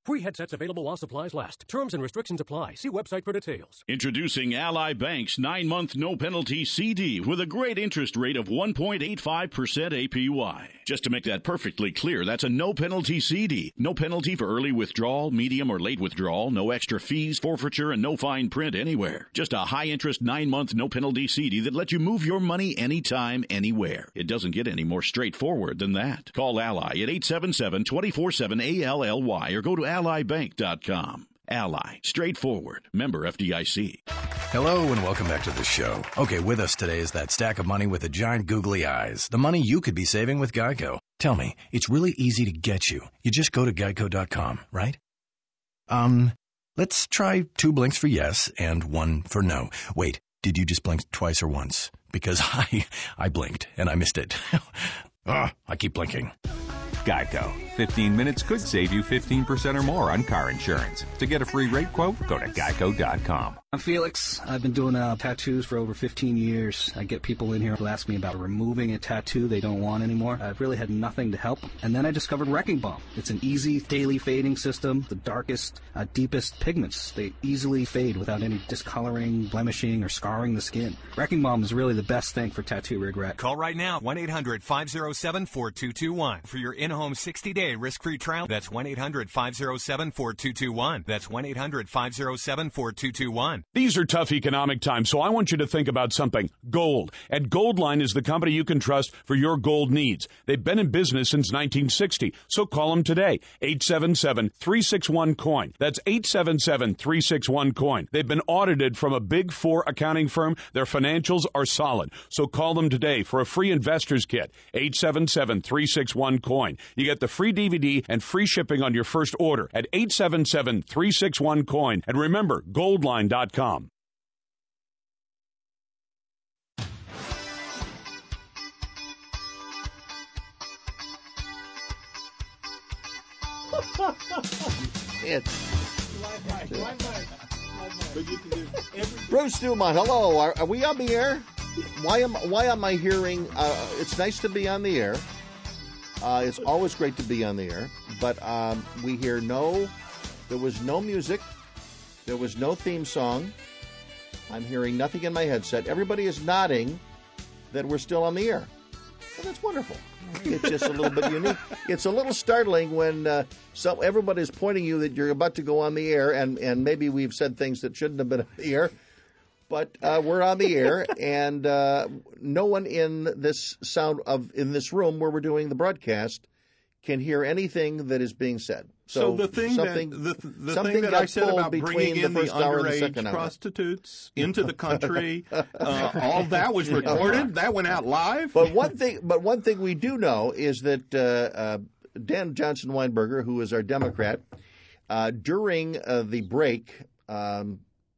Free headsets available while supplies last. Terms and restrictions apply. See website for details. Introducing Ally Bank's nine-month no-penalty C D with a great interest rate of one point eight five percent A P Y. Just to make that perfectly clear, that's a no-penalty C D. No penalty for early withdrawal, medium or late withdrawal, no extra fees, forfeiture, and no fine print anywhere. Just a high-interest nine-month no-penalty C D that lets you move your money anytime, anywhere. It doesn't get any more straightforward than that. Call Ally at eight seven seven, two four seven, A L L Y or go to ally bank dot com. Ally. Straightforward. Member F D I C. Hello and welcome back to the show. Okay, with us today is that stack of money with the giant googly eyes. The money you could be saving with Geico. Tell me, it's really easy to get you. You just go to geico dot com, right? Um, let's try two blinks for yes and one for no. Wait, did you just blink twice or once? Because I, I blinked and I missed it. Ah, I keep blinking. Geico. fifteen minutes could save you fifteen percent or more on car insurance. To get a free rate quote, go to geico dot com. I'm Felix. I've been doing uh, tattoos for over fifteen years. I get people in here who ask me about removing a tattoo they don't want anymore. I've really had nothing to help. And then I discovered Wrecking Balm. It's an easy daily fading system. The darkest, uh, deepest pigments, they easily fade without any discoloring, blemishing, or scarring the skin. Wrecking Balm is really the best thing for tattoo regret. Call right now, one eight hundred, five oh seven, four two two one. For your in-home sixty-day risk-free trial, that's one eight hundred, five oh seven, four two two one. That's one eight hundred, five oh seven, four two two one. These are tough economic times, so I want you to think about something. Gold. And Goldline is the company you can trust for your gold needs. They've been in business since nineteen sixty, so call them today. eight seven seven, three six one, coin. That's eight seven seven, three six one, coin. They've been audited from a Big Four accounting firm. Their financials are solid, so call them today for a free investor's kit. eight seven seven, three six one, coin. You get the free D V D and free shipping on your first order at eight seven seven, three six one, coin. And remember, goldline dot com. It's Bruce Dumont. Hello, are, are we on the air? Why am why am I hearing? Uh, it's nice to be on the air. Uh, it's always great to be on the air, but um, we hear no. There was no music. There was no theme song. I'm hearing nothing in my headset. Everybody is nodding that we're still on the air. Well, that's wonderful. It's just a little bit unique. It's a little startling when uh, some, everybody is pointing you that you're about to go on the air, and, and maybe we've said things that shouldn't have been on the air. But uh, we're on the air, and uh, no one in this sound of in this room where we're doing the broadcast can hear anything that is being said. So, So the thing that something, the, the something thing that got I said pulled about bringing between in the the first hour and the underage second hour. prostitutes into the country, uh, all that was recorded. That went out live. But one thing, but one thing we do know is that uh, uh, Dan Johnson Weinberger, who is our Democrat, uh, during uh, the break, um,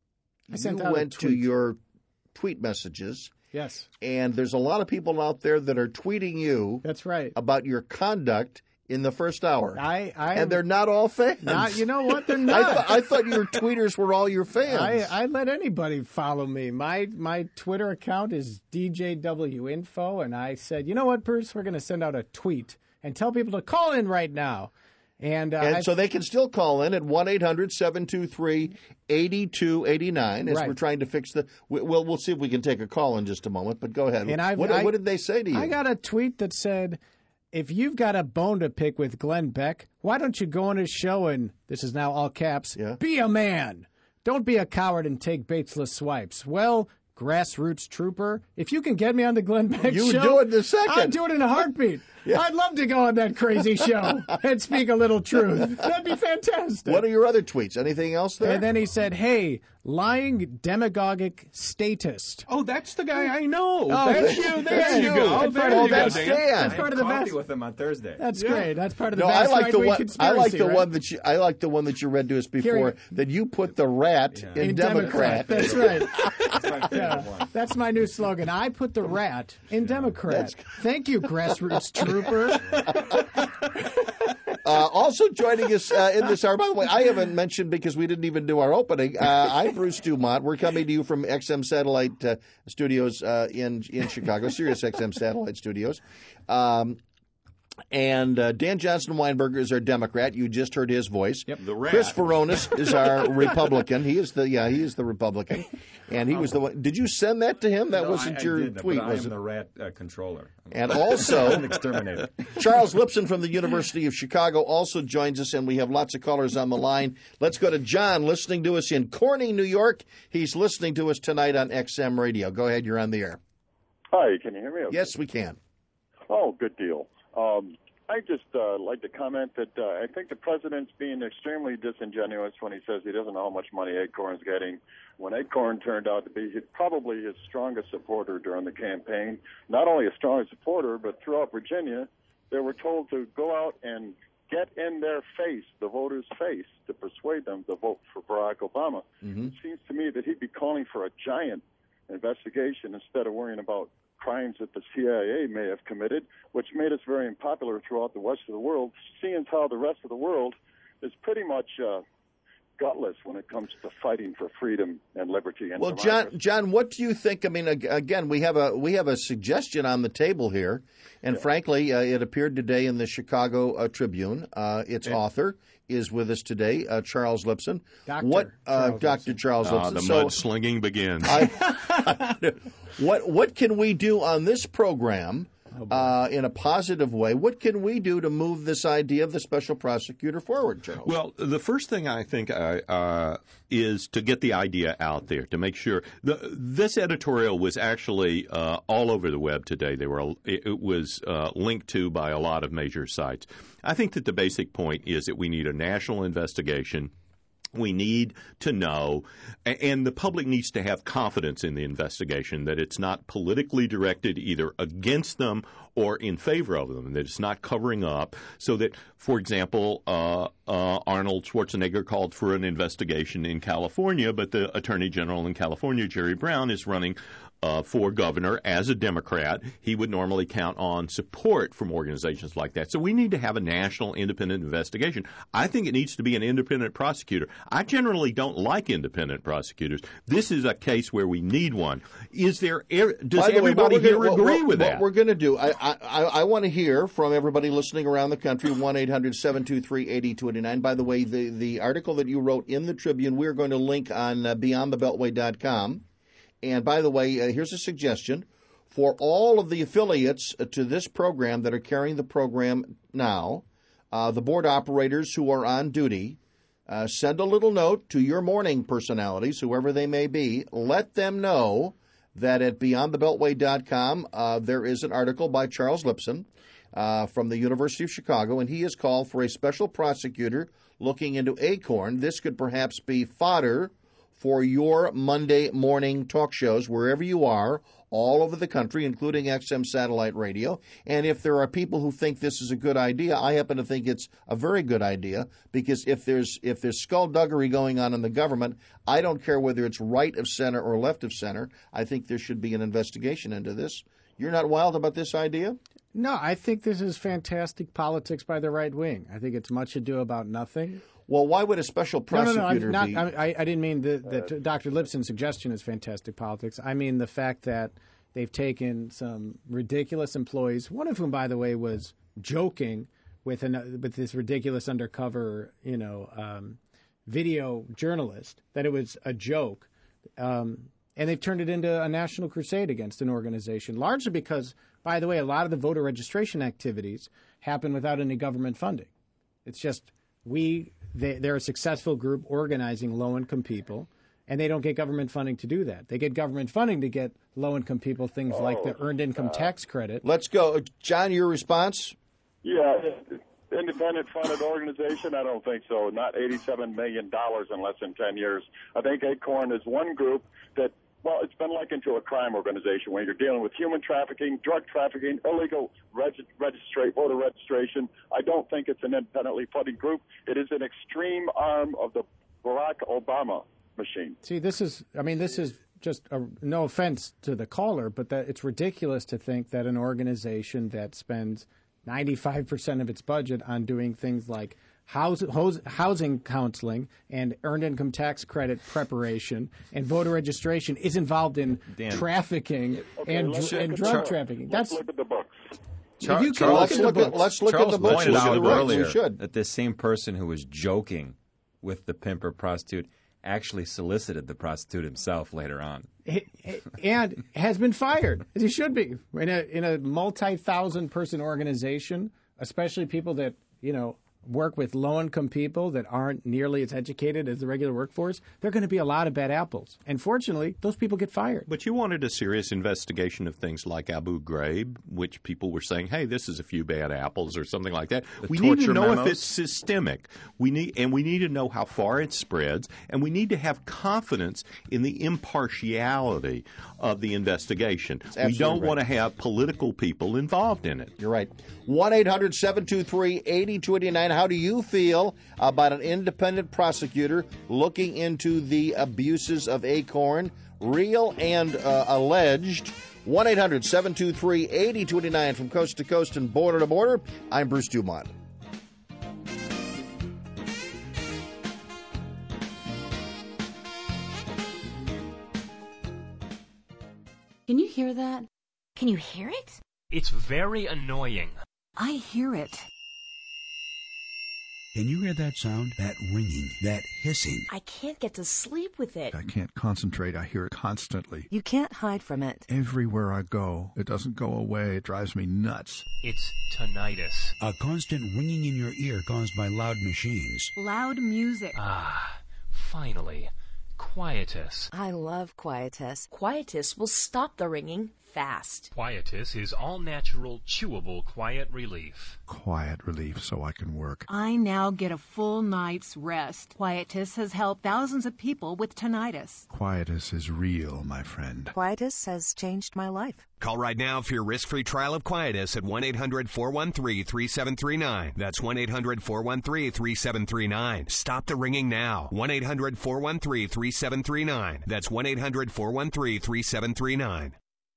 I sent you out a went to tweet. your tweet messages. Yes. And there's a lot of people out there that are tweeting you. That's right. About your conduct in the first hour. I, I and they're not all fans. Not, you know what? They're I, not. th- I thought your tweeters were all your fans. I, I let anybody follow me. My my Twitter account is D J W Info, and I said, you know what, Bruce? We're going to send out a tweet and tell people to call in right now. And, uh, and I, so they can still call in at one eight hundred, seven two three, eight two eight nine as Right. we're trying to fix the we, – we'll, we'll see if we can take a call in just a moment, but go ahead. And I've, what, I, what did they say to you? I got a tweet that said, if you've got a bone to pick with Glenn Beck, why don't you go on his show and, this is now all caps, yeah. be a man. Don't be a coward and take baseless swipes. Well, grassroots trooper, if you can get me on the Glenn Beck You show, do it in a second. I'd do it in a heartbeat. Yeah. I'd love to go on that crazy show and speak a little truth. That'd be fantastic. What are your other tweets? Anything else there? And then he said, hey, lying demagogic statist. Oh, that's the guy I know. Oh, that's there- you. There there you you go. go. Oh, That's there part you of go, the- Dan. that's I part had of the coffee best. with him on Thursday. That's Yeah. great. That's part of the No, I vast like the right-wing one. I conspiracy, like the right? one that you. I like the one that you read to us before. Here- that you put the rat Yeah. in, in Democrat. That's right. That's my favorite Yeah, one. that's my new slogan. I put the rat in Democrat. Thank you, grassroots trooper. Uh, also joining us uh, in this hour, by the way, I haven't mentioned because we didn't even do our opening. Uh, I'm Bruce Dumont. We're coming to you from X M Satellite uh, Studios uh, in in Chicago, Sirius X M Satellite Studios. Um, And uh, Dan Johnson Weinberger is our Democrat. You just heard his voice. Yep, the rat. Chris Veronis is our Republican. He is the yeah, he is the Republican, and he was the one. Did you send that to him? That no, wasn't I, I your didn't, tweet, but was I am it? the rat uh, controller. And also, an exterminator. Charles Lipson from the University of Chicago also joins us, and we have lots of callers on the line. Let's go to John, listening to us in Corning, New York. He's listening to us tonight on X M Radio. Go ahead, you're on the air. Hi, can you hear me? Okay. Yes, we can. Oh, good deal. Um, I just uh, like to comment that uh, I think the president's being extremely disingenuous when he says he doesn't know how much money Acorn's getting, when Acorn turned out to be his, probably his strongest supporter during the campaign. Not only a strong supporter, but throughout Virginia, they were told to go out and get in their face, the voters' face, to persuade them to vote for Barack Obama. Mm-hmm. It seems to me that he'd be calling for a giant investigation instead of worrying about crimes that the C I A may have committed, which made us very unpopular throughout the rest of the world, seeing as how the rest of the world is pretty much uh, gutless when it comes to fighting for freedom and liberty. And well, democracy. John, John, what do you think? I mean, again, we have a we have a suggestion on the table here, and yeah. frankly, uh, it appeared today in the Chicago uh, Tribune. Uh, its yeah. author is with us today, uh, Charles Lipson. Doctor What, uh, Charles Doctor Lipson. Charles Uh, Lipson? the So, mudslinging begins. I, what what can we do on this program uh, in a positive way? What can we do to move this idea of the special prosecutor forward, Charles? Well, the first thing I think I, uh, is to get the idea out there, to make sure. The, this editorial was actually uh, all over the web today. They were it was uh, linked to by a lot of major sites. I think that the basic point is that we need a national investigation. We need to know, and the public needs to have confidence in the investigation, that it's not politically directed either against them or in favor of them, that it's not covering up, so that, for example, uh, uh, Arnold Schwarzenegger called for an investigation in California, but the Attorney General in California, Jerry Brown, is running Uh, for governor as a Democrat. He would normally count on support from organizations like that. So we need to have a national independent investigation. I think it needs to be an independent prosecutor. I generally don't like independent prosecutors. This is a case where we need one. Is there? Does By the way, everybody what we're here gonna, agree what, with what that? What we're going to do, I, I, I want to hear from everybody listening around the country, one eight hundred seven two three eight zero two nine. By the way, the, the article that you wrote in the Tribune, we're going to link on uh, beyond the beltway dot com. And by the way, uh, here's a suggestion. For all of the affiliates uh, to this program that are carrying the program now, uh, the board operators who are on duty, uh, send a little note to your morning personalities, whoever they may be. Let them know that at beyond the beltway dot com uh, there is an article by Charles Lipson uh, from the University of Chicago, and he has called for a special prosecutor looking into Acorn. This could perhaps be fodder for your Monday morning talk shows, wherever you are, all over the country, including X M satellite radio. And if there are people who think this is a good idea, I happen to think it's a very good idea, because if there's if there's skullduggery going on in the government, I don't care whether it's right of center or left of center. I think there should be an investigation into this. You're not wild about this idea? No, I think this is fantastic politics by the right wing. I think it's much ado about nothing. Well, why would a special prosecutor no, no, no, be? Not, I, I didn't mean that the, Doctor Lipson's suggestion is fantastic politics. I mean the fact that they've taken some ridiculous employees, one of whom, by the way, was joking with an, with this ridiculous undercover, you know, um, video journalist, that it was a joke. Um, and they've turned it into a national crusade against an organization, largely because, by the way, a lot of the voter registration activities happen without any government funding. It's just we they, they're a successful group organizing low-income people, and they don't get government funding to do that. They get government funding to get low-income people things Oh, like the earned income uh, tax credit. Let's go. John, your response? Yeah, independent funded organization? I don't think so. Not eighty-seven million dollars in less than ten years. I think Acorn is one group that, well, it's been likened to a crime organization where you're dealing with human trafficking, drug trafficking, illegal reg- registra- voter registration. I don't think it's an independently funded group. It is an extreme arm of the Barack Obama machine. See, this is, I mean, this is just a, no offense to the caller, but that it's ridiculous to think that an organization that spends ninety-five percent of its budget on doing things like house, house, housing counseling and earned income tax credit preparation and voter registration is involved in Dan. trafficking Okay, and, let's dr- look and at drug the- trafficking. Let's That's look at the books. Char- If you can Charles, look at the look at- books. let's look at Charles the books. pointed Look at out the books. We earlier should. that this same person who was joking with the pimp or prostitute actually solicited the prostitute himself later on. And has been fired, as he should be, in a in a multi-thousand person organization, especially people that, you know, work with low-income people that aren't nearly as educated as the regular workforce. There are going to be a lot of bad apples. And fortunately, those people get fired. But you wanted a serious investigation of things like Abu Ghraib, which people were saying, hey, this is a few bad apples or something like that. The we need to torture know memos. if it's systemic. We need, and we need to know how far it spreads, and we need to have confidence in the impartiality of the investigation. We absolutely don't right. want to have political people involved in it. You're right. one eight hundred seven two three eight two eight nine. How do you feel about an independent prosecutor looking into the abuses of Acorn, real and uh, alleged? one eight hundred seven two three eight two eight nine from coast to coast and border to border. I'm Bruce Dumont. Can you hear that? Can you hear it? It's very annoying. I hear it. Can you hear that sound? That ringing, that hissing. I can't get to sleep with it. I can't concentrate. I hear it constantly. You can't hide from it. Everywhere I go, it doesn't go away. It drives me nuts. It's tinnitus. A constant ringing in your ear caused by loud machines. Loud music. Ah, finally. Quietus. I love Quietus. Quietus will stop the ringing fast. Quietus is all-natural, chewable quiet relief. Quiet relief so I can work. I now get a full night's rest. Quietus has helped thousands of people with tinnitus. Quietus is real, my friend. Quietus has changed my life. Call right now for your risk-free trial of Quietus at one eight hundred four one three three seven three nine. That's one eight hundred four one three three seven three nine. Stop the ringing now. one eight hundred four one three three seven three nine. That's one eight hundred four one three three seven three nine.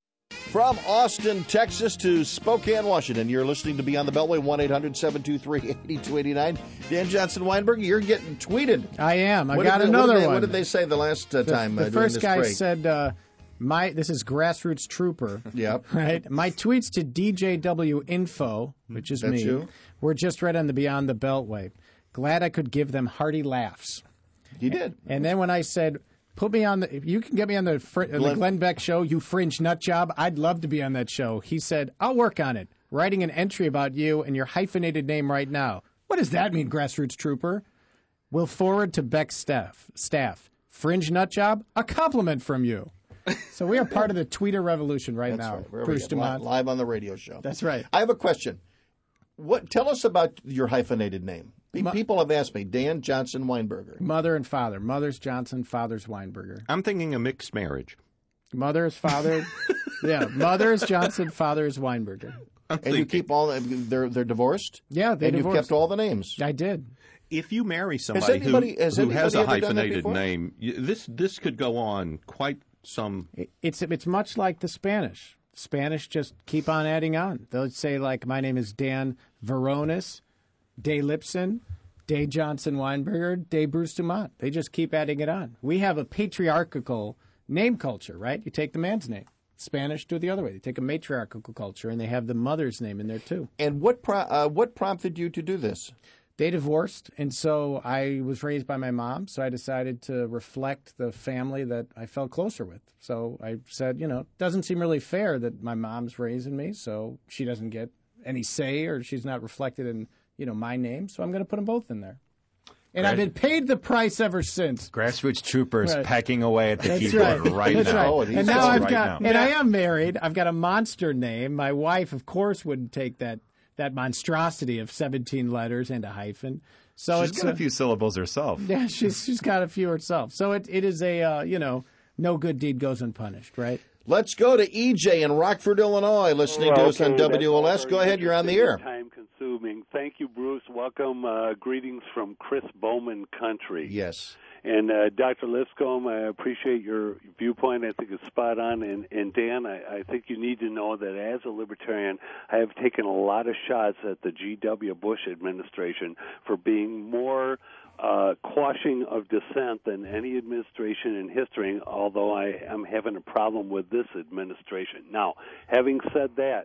From Austin, Texas to Spokane, Washington, you're listening to Beyond the Beltway, one eight hundred seven two three eight two eight nine. Dan Johnson Weinberg, you're getting tweeted. I am. I What got did they- another what did they, one. What did they say the last uh, The, time the uh, during first this guy break? said, uh, "My this is Grassroots Trooper." Yep. Right. My tweets to D J W Info, which is That's me, you. were just read on the Beyond the Beltway. Glad I could give them hearty laughs. You did. And then when I said, "Put me on the, if you can get me on the, fr- the Glenn- Glenn Beck show, you fringe nut job, I'd love to be on that show." He said, "I'll work on it. Writing an entry about you and your hyphenated name right now." What does that mean, Grassroots Trooper? We'll forward to Beck's staff. Staff. Fringe nut job, a compliment from you. So we are part of the Twitter revolution right That's now. right. Where we Bruce get Dumont. li- live on the radio show. That's right. I have a question. What? Tell us about your hyphenated name. Pe- People have asked me, Dan Johnson Weinberger. Mother and father. Mother's Johnson, father's Weinberger. I'm thinking a mixed marriage. Mother's father. Yeah, mother's Johnson, father's Weinberger. And you keep all the, they're they're divorced? Yeah, they and divorced. you've kept all the names. I did. If you marry somebody anybody- who, has who has a anybody ever done that hyphenated before? name, y- this this could go on quite some. It's it's much like the Spanish. Spanish just keep on adding on. They'll say, like, my name is Dan Veronis, Day Lipson, Day Johnson Weinberger, Day Bruce Dumont. They just keep adding it on. We have a patriarchal name culture, right? You take the man's name. Spanish do it the other way. They take a matriarchal culture, and they have the mother's name in there, too. And what pro- uh, what prompted you to do this? They divorced, and so I was raised by my mom, so I decided to reflect the family that I felt closer with. So I said, you know, it doesn't seem really fair that my mom's raising me, so she doesn't get any say or she's not reflected in, you know, my name, so I'm going to put them both in there. And Right. I've been paid the price ever since. Grassroots troopers Right. packing away at the That's keyboard right. right, That's now. right. Oh, and he's now going I've right got, now. and I am married. I've got a monster name. My wife, of course, wouldn't take that that monstrosity of seventeen letters and a hyphen. So She's it's got uh, a few syllables herself. Yeah, she's she's got a few herself. So it it is a uh, you know, no good deed goes unpunished, right? Let's go to E J in Rockford, Illinois, listening to Well, us on okay, W L S. that's Go very ahead, you're on the interesting air. and Time-consuming. Thank you, Bruce. Welcome. Uh, greetings from Chris Bowman country. Yes. And uh, Doctor Lipscomb, I appreciate your viewpoint. I think it's spot on. And, and Dan, I, I think you need to know that as a libertarian, I have taken a lot of shots at the G W. Bush administration for being more uh, quashing of dissent than any administration in history, although I am having a problem with this administration. Now, having said that,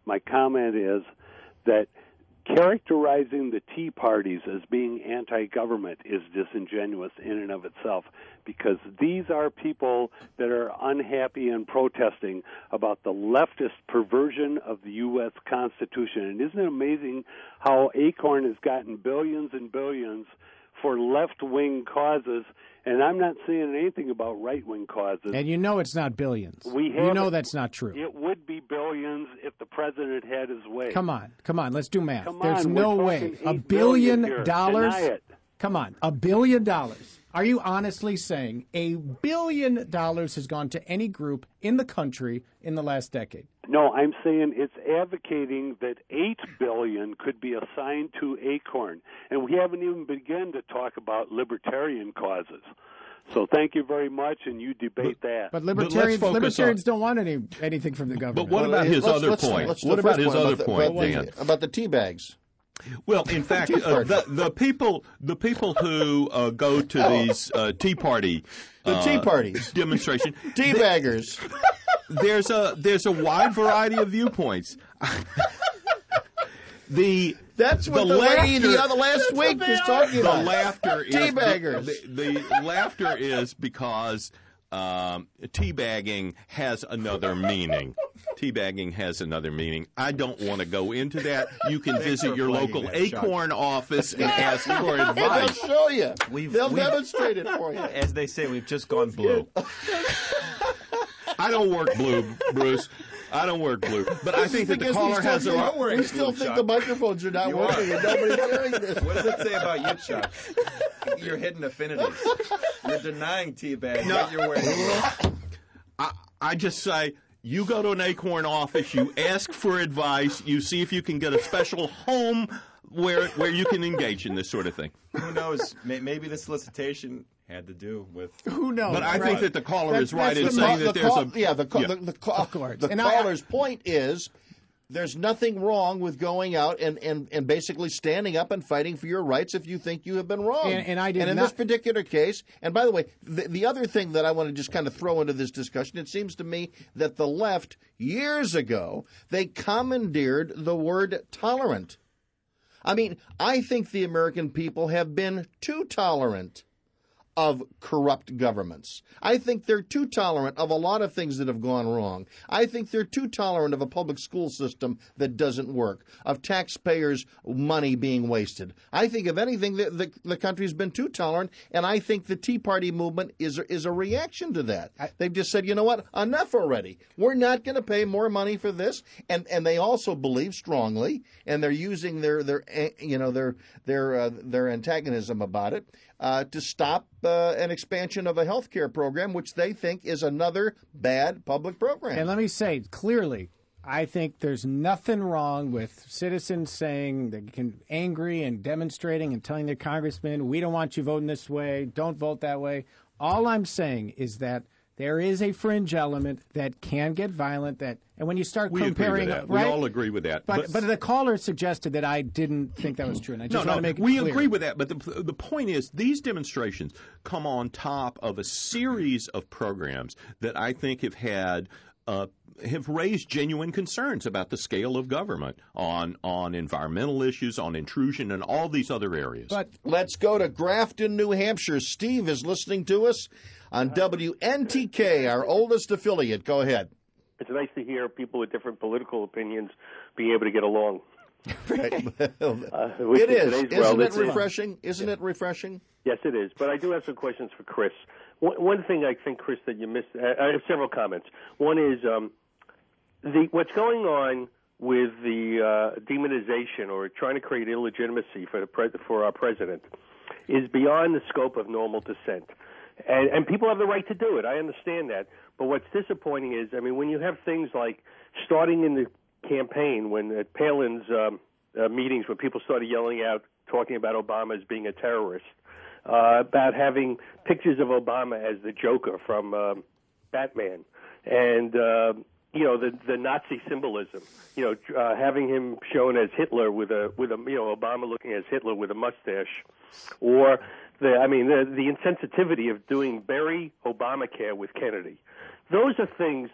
My comment is that characterizing the Tea Parties as being anti-government is disingenuous in and of itself, because these are people that are unhappy and protesting about the leftist perversion of the U S Constitution. And isn't it amazing how Acorn has gotten billions and billions for left-wing causes, and I'm not saying anything about right-wing causes. And you know it's not billions. We you know it. that's not true. It would be billions if the president had his way. Come on, come on, let's do math. Come There's on, no we're way. talking A eight billion billion here. dollars? Deny it. Come on, a billion dollars. Are you honestly saying a billion dollars has gone to any group in the country in the last decade? No, I'm saying it's advocating that eight billion dollars could be assigned to Acorn, and we haven't even begun to talk about libertarian causes. So thank you very much, and you debate but, that. But libertarians, but libertarians on, don't want any anything from the government. But what about his let's, other let's, point? Let's, let's what about his point other about point, the, Dan? About the tea bags. Well, in fact, uh, the, the people the people who uh, go to oh. these uh, Tea Party the uh, Tea Parties demonstration, tea baggers. There's a there's a wide variety of viewpoints. the That's what the, the laughter, lady the other last week was talking the about. The laughter is teabaggers. The, the, the laughter is because um, teabagging has another meaning. Teabagging has another meaning. I don't want to go into that. You can Thanks visit your local that, Acorn Chuck. office and ask for They'll advice. show you. We've, They'll we've, demonstrate it for you. As they say, we've just gone blue. I don't work blue, Bruce. I don't work blue. But I think that the caller has a... We still think Chuck. the microphones are not You working are. and nobody's hearing this. What does it say about you, Chuck? Your hidden affinities. You're denying teabag, No. yet you're wearing blue. I, I just say... You go to an Acorn office, you ask for advice, you see if you can get a special home where where you can engage in this sort of thing. Who knows? Maybe the solicitation had to do with... Who knows? But I right. think that the caller That's, is right in the, saying the, that the there's call, a... Yeah, the, yeah. the, the, call, the And I- caller's point is there's nothing wrong with going out and, and, and basically standing up and fighting for your rights if you think you have been wrong. And, and I did And in not, this particular case, and by the way, the, the other thing that I want to just kind of throw into this discussion, it seems to me that the left, years ago, they commandeered the word tolerant. I mean, I think the American people have been too tolerant of corrupt governments. I think they're too tolerant of a lot of things that have gone wrong. I think they're too tolerant of a public school system that doesn't work, of taxpayers' money being wasted. I think, if anything, the, the, the country's been too tolerant, and I think the Tea Party movement is, is a reaction to that. They've just said, you know what, enough already. We're not going to pay more money for this. And and they also believe strongly, and they're using their, their you know, their, their, uh, their antagonism about it, Uh, to stop uh, an expansion of a health care program, which they think is another bad public program. And let me say clearly, I think there's nothing wrong with citizens saying they can angry and demonstrating and telling their congressman, we don't want you voting this way, don't vote that way. All I'm saying is that there is a fringe element that can get violent. That, and when you start We comparing, agree with that. right? We all agree with that. But, but the caller suggested that I didn't think that was true, and I just no, want no, to make it we clear. agree with that. But the the point is, these demonstrations come on top of a series of programs that I think have had. Uh, have raised genuine concerns about the scale of government on on environmental issues, on intrusion, and all these other areas. But let's go to Grafton, New Hampshire. Steve is listening to us on W N T K, our oldest affiliate. Go ahead. It's nice to hear people with different political opinions being able to get along. Right. uh, it is. Isn't world, it refreshing? Isn't it refreshing? Yes, it is. But I do have some questions for Chris. One, one thing I think, Chris, that you missed, I have several comments. One is um, the what's going on with the uh, demonization or trying to create illegitimacy for the pre- for our president is beyond the scope of normal dissent. And, and people have the right to do it. I understand that. But what's disappointing is, I mean, when you have things like starting in the campaign, when at Palin's um, uh, meetings, when people started yelling out, talking about Obama as being a terrorist, uh, about having pictures of Obama as the Joker from um, Batman, and uh, you know the the Nazi symbolism, you know, uh, having him shown as Hitler with a with a you know Obama looking as Hitler with a mustache, or the I mean the the insensitivity of doing bury Obamacare with Kennedy. Those are things that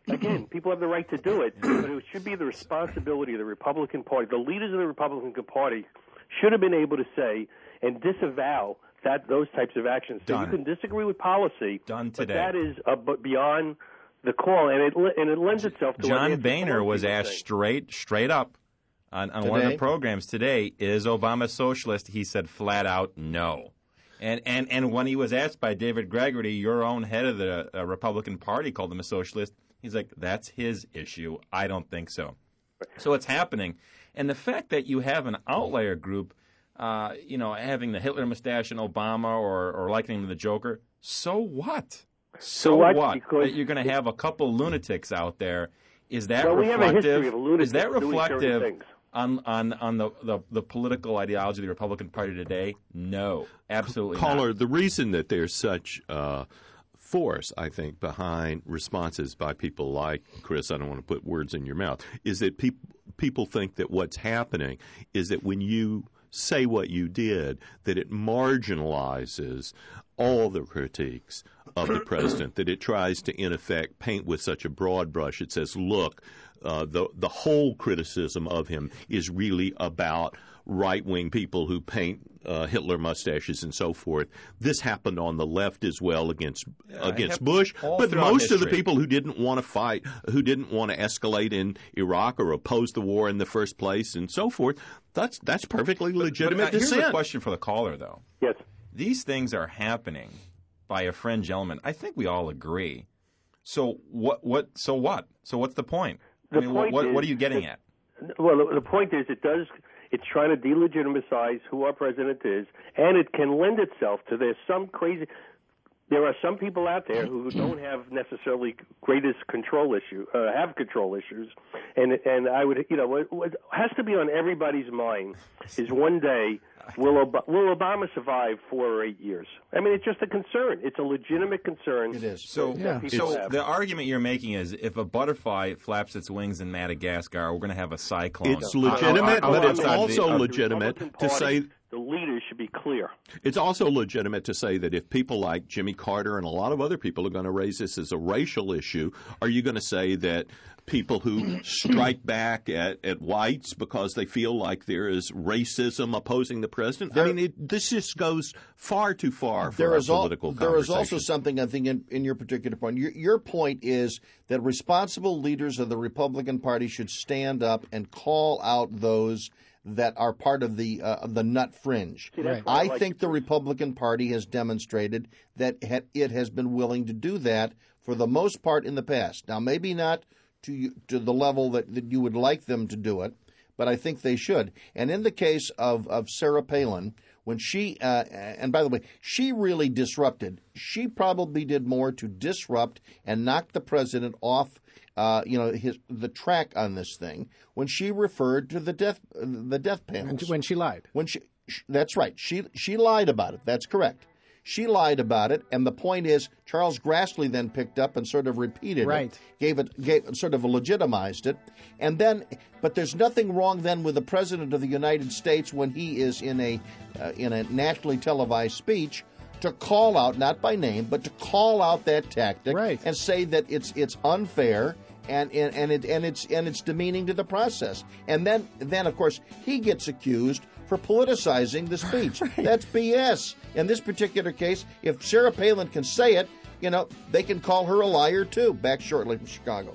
Again, people have the right to do it, but it should be the responsibility of the Republican Party. The leaders of the Republican Party should have been able to say and disavow that those types of actions. So Done. you can disagree with policy, Done today. but that is uh, b- beyond the call, and it and it lends itself to John what Boehner was people asked say. straight straight up on, on one of the Today? programs today, is Obama socialist? He said flat out no. And and and when he was asked by David Gregory, your own head of the uh, Republican Party, called him a socialist, he's like, that's his issue. I don't think so. So it's happening. And the fact that you have an outlier group, uh, you know, having the Hitler mustache and Obama or, or likening him to the Joker, so what? So, So what? what? Because That you're going to have a couple lunatics out there. Is that Well, we have a reflective? history of lunatics is that doing certain reflective things. on on on the, the the political ideology of the Republican Party today? No, absolutely Caller, not. the reason that there's such uh, force, I think, behind responses by people like Chris, I don't want to put words in your mouth, is that peop- people think that what's happening is that when you say what you did, that it marginalizes all the critiques of the president, that it tries to, in effect, paint with such a broad brush. It says, look, uh, the the whole criticism of him is really about right-wing people who paint uh, Hitler mustaches and so forth. This happened on the left as well against against Bush, but throughout most of the history. people who didn't want to fight, who didn't want to escalate in Iraq or oppose the war in the first place and so forth, that's that's perfectly legitimate but, uh, here's dissent. a question for the caller, though. Yes. These things are happening by a fringe element. I think we all agree. So what? What? So what? So what's the point? The I mean, point what, is what are you getting that- at? Well, the, the point is, it does. It's trying to delegitimize who our president is, and it can lend itself to there's some crazy. There are some people out there who don't have necessarily greatest control issue, uh, have control issues, and and I would, you know, what, what has to be on everybody's mind is one day will Ob- will Obama survive four or eight years? I mean, it's just a concern. It's a legitimate concern. It is. So, that people so have. the argument you're making is if a butterfly flaps its wings in Madagascar, we're going to have a cyclone. It's legitimate, Uh, uh, uh, but it's outside the- also uh, legitimate to Party, say the leaders should be clear. It's also legitimate to say that if people like Jimmy Carter and a lot of other people are going to raise this as a racial issue, are you going to say that people who strike back at, at whites because they feel like there is racism opposing the president? There- I mean, it, this just goes far too far for There our is al- political there is also conversation. something, I think, in, in your particular point. Your, your point is that responsible leaders of the Republican Party should stand up and call out those that are part of the uh, of the nut fringe. See, that's what I I like think the Republican Party has demonstrated that ha- it has been willing to do that for the most part in the past. Now, maybe not to you, to the level that, that you would like them to do it, but I think they should. And in the case of, of Sarah Palin, when she, uh, and by the way, she really disrupted. She probably did more to disrupt and knock the president off, uh, you know, his the track on this thing when she referred to the death the death panels. When she lied. When she, sh- that's right. She she lied about it. That's correct. She lied about it, and the point is, Charles Grassley then picked up and sort of repeated Right. it, gave it, gave sort of legitimized it, and then. But there's nothing wrong then with the president of the United States when he is in a uh, in a nationally televised speech to call out, not by name, but to call out that tactic Right. and say that it's it's unfair. And, and and it and it's and it's demeaning to the process. And then then of course he gets accused for politicizing the speech. Right. That's B S. In this particular case, if Sarah Palin can say it, you know, they can call her a liar too. Back shortly from Chicago.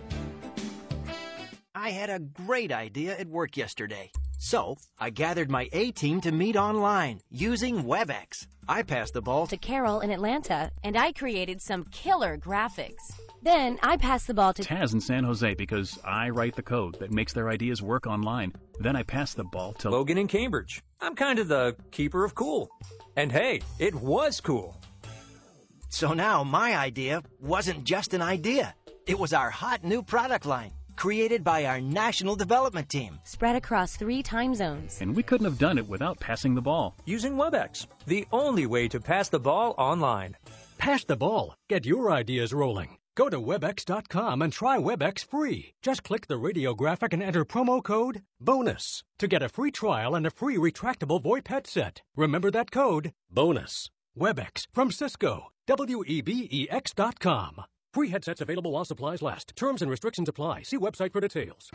I had a great idea at work yesterday. So, I gathered my A-team to meet online using WebEx. I passed the ball to Carol in Atlanta, and I created some killer graphics. Then I passed the ball to Taz in San Jose because I write the code that makes their ideas work online. Then I pass the ball to Logan in Cambridge. I'm kind of the keeper of cool. And hey, it was cool. So now my idea wasn't just an idea. It was our hot new product line, created by our national development team. spread across three time zones. And we couldn't have done it without passing the ball. Using WebEx, the only way to pass the ball online. Pass the ball. Get your ideas rolling. Go to webex dot com and try WebEx free. Just click the radio graphic and enter promo code BONUS to get a free trial and a free retractable VoIP headset. Remember that code, BONUS. WebEx from Cisco. W E B E X dot com. Free headsets available while supplies last. Terms and restrictions apply. See website for details.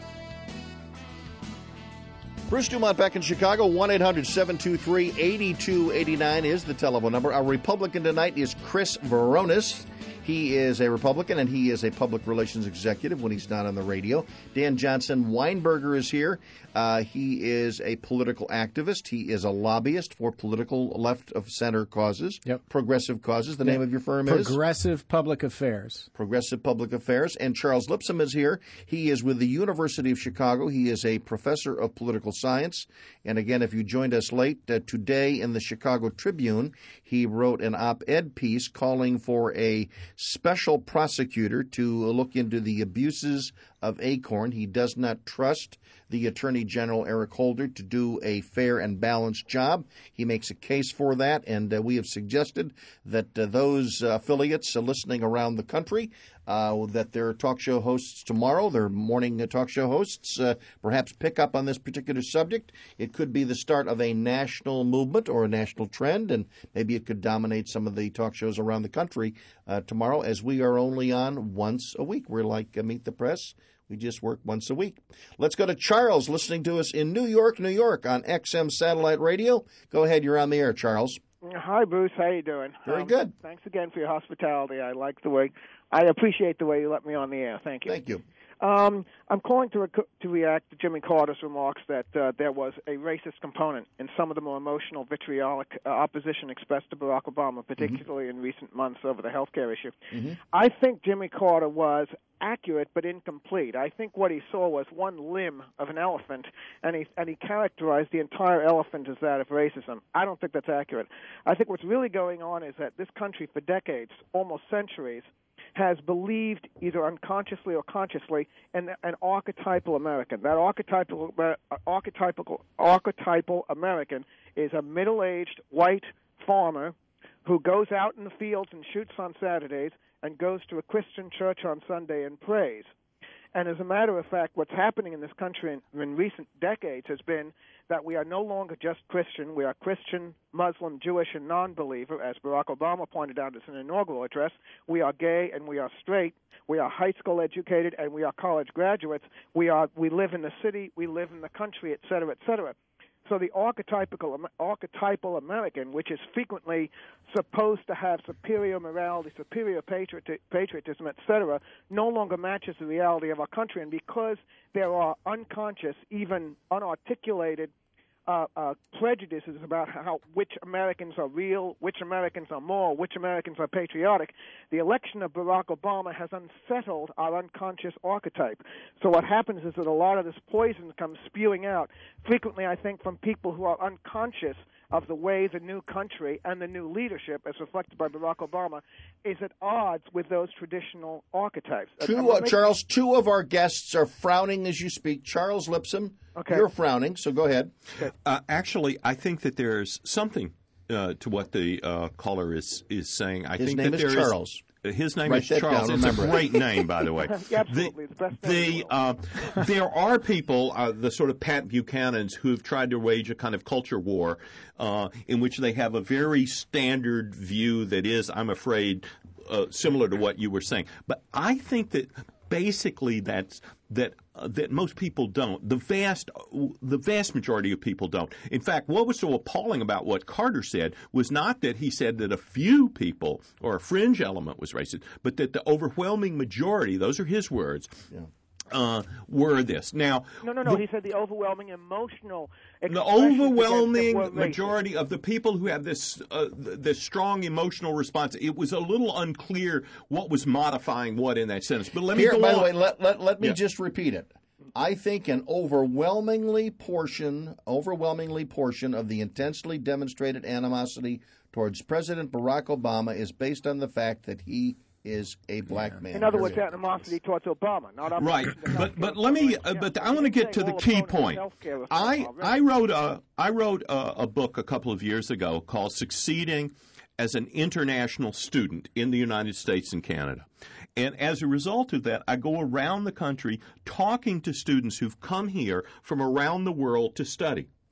Bruce Dumont back in Chicago. one eight hundred seven two three eight two eight nine is the telephone number. Our Republican tonight is Chris Veronis. He is a Republican, and he is a public relations executive when he's not on the radio. Dan Johnson Weinberger is here. Uh, he is a political activist. He is a lobbyist for political left-of-center causes, yep. progressive causes. The yep. name of your firm Progressive is? Progressive Public Affairs. Progressive Public Affairs. And Charles Lipscomb is here. He is with the University of Chicago. He is a professor of political science. And again, if you joined us late, uh, today in the Chicago Tribune, he wrote an op-ed piece calling for a special prosecutor to look into the abuses of Acorn. He does not trust the Attorney General, Eric Holder, to do a fair and balanced job. He makes a case for that, and uh, we have suggested that uh, those uh, affiliates uh, listening around the country, uh, that their talk show hosts tomorrow, their morning uh, talk show hosts, uh, perhaps pick up on this particular subject. It could be the start of a national movement or a national trend, and maybe it could dominate some of the talk shows around the country uh, tomorrow, as we are only on once a week. We're like uh, Meet the Press. We just work once a week. Let's go to Charles, listening to us in New York, New York, on X M Satellite Radio. Go ahead, you're on the air, Charles. Hi, Bruce. How you doing? Very um, good. Thanks again for your hospitality. I like the way, I appreciate the way you let me on the air. Thank you. Thank you. Um, I'm calling to, rec- to react to Jimmy Carter's remarks that uh, there was a racist component in some of the more emotional, vitriolic uh, opposition expressed to Barack Obama, particularly mm-hmm. in recent months over the health care issue. Mm-hmm. I think Jimmy Carter was accurate but incomplete. I think what he saw was one limb of an elephant, and he and he characterized the entire elephant as that of racism. I don't think that's accurate. I think what's really going on is that this country, for decades, almost centuries, has believed either unconsciously or consciously in an archetypal American. That archetypal uh, archetypal archetypal American is a middle-aged white farmer who goes out in the fields and shoots on Saturdays and goes to a Christian church on Sunday and prays. And as a matter of fact, what's happening in this country in, in recent decades has been that we are no longer just Christian. We are Christian, Muslim, Jewish, and non-believer, as Barack Obama pointed out in his inaugural address. We are gay and we are straight. We are high school educated and we are college graduates. We are we live in the city, we live in the country, et cetera, et cetera. So the archetypical, archetypal American, which is frequently supposed to have superior morality, superior patriot, patriotism, et cetera, no longer matches the reality of our country. And because there are unconscious, even unarticulated uh, uh, prejudices about how which Americans are real, which Americans are moral, which Americans are patriotic, the election of Barack Obama has unsettled our unconscious archetype. So what happens is that a lot of this poison comes spewing out, frequently I think from people who are unconscious of the way the new country and the new leadership, as reflected by Barack Obama, is at odds with those traditional archetypes. Two, uh, Charles, two of our guests are frowning as you speak. Charles Lipscomb, okay. You're frowning, so go ahead. Uh, actually, I think that there's something uh, to what the uh, caller is is saying. I His think name that is there Charles. Is, His name Write is that Charles. down, It's a remember it. great name, by the way. Absolutely, the, the best the, name in the world. uh, there are people, uh, the sort of Pat Buchanans, who have tried to wage a kind of culture war uh, in which they have a very standard view that is, I'm afraid, uh, similar to what you were saying. But I think that basically that's that uh, that most people don't. The vast the vast majority of people don't. In fact, what was so appalling about what Carter said was not that he said that a few people or a fringe element was racist, but that the overwhelming majority, those are his words, yeah. uh, were this. Now, no, no, no. the, he said the overwhelming emotional. The overwhelming majority of the people who have this uh, this strong emotional response. It was a little unclear what was modifying what in that sentence. But let me Here, go by on. the way, let let, let me Yeah. just repeat it. I think an overwhelmingly portion, overwhelmingly portion of the intensely demonstrated animosity towards President Barack Obama is based on the fact that he is a black man. In other words, Period. animosity towards Obama, not opposition Right, to but health but care. let me. Uh, Yeah, but but I want to you get to say the all key opponents of point. healthcare reform I already. I wrote a I wrote a, a book a couple of years ago called "Succeeding as an International Student in the United States and Canada." And as a result of that, I go around the country talking to students who've come here from around the world to study.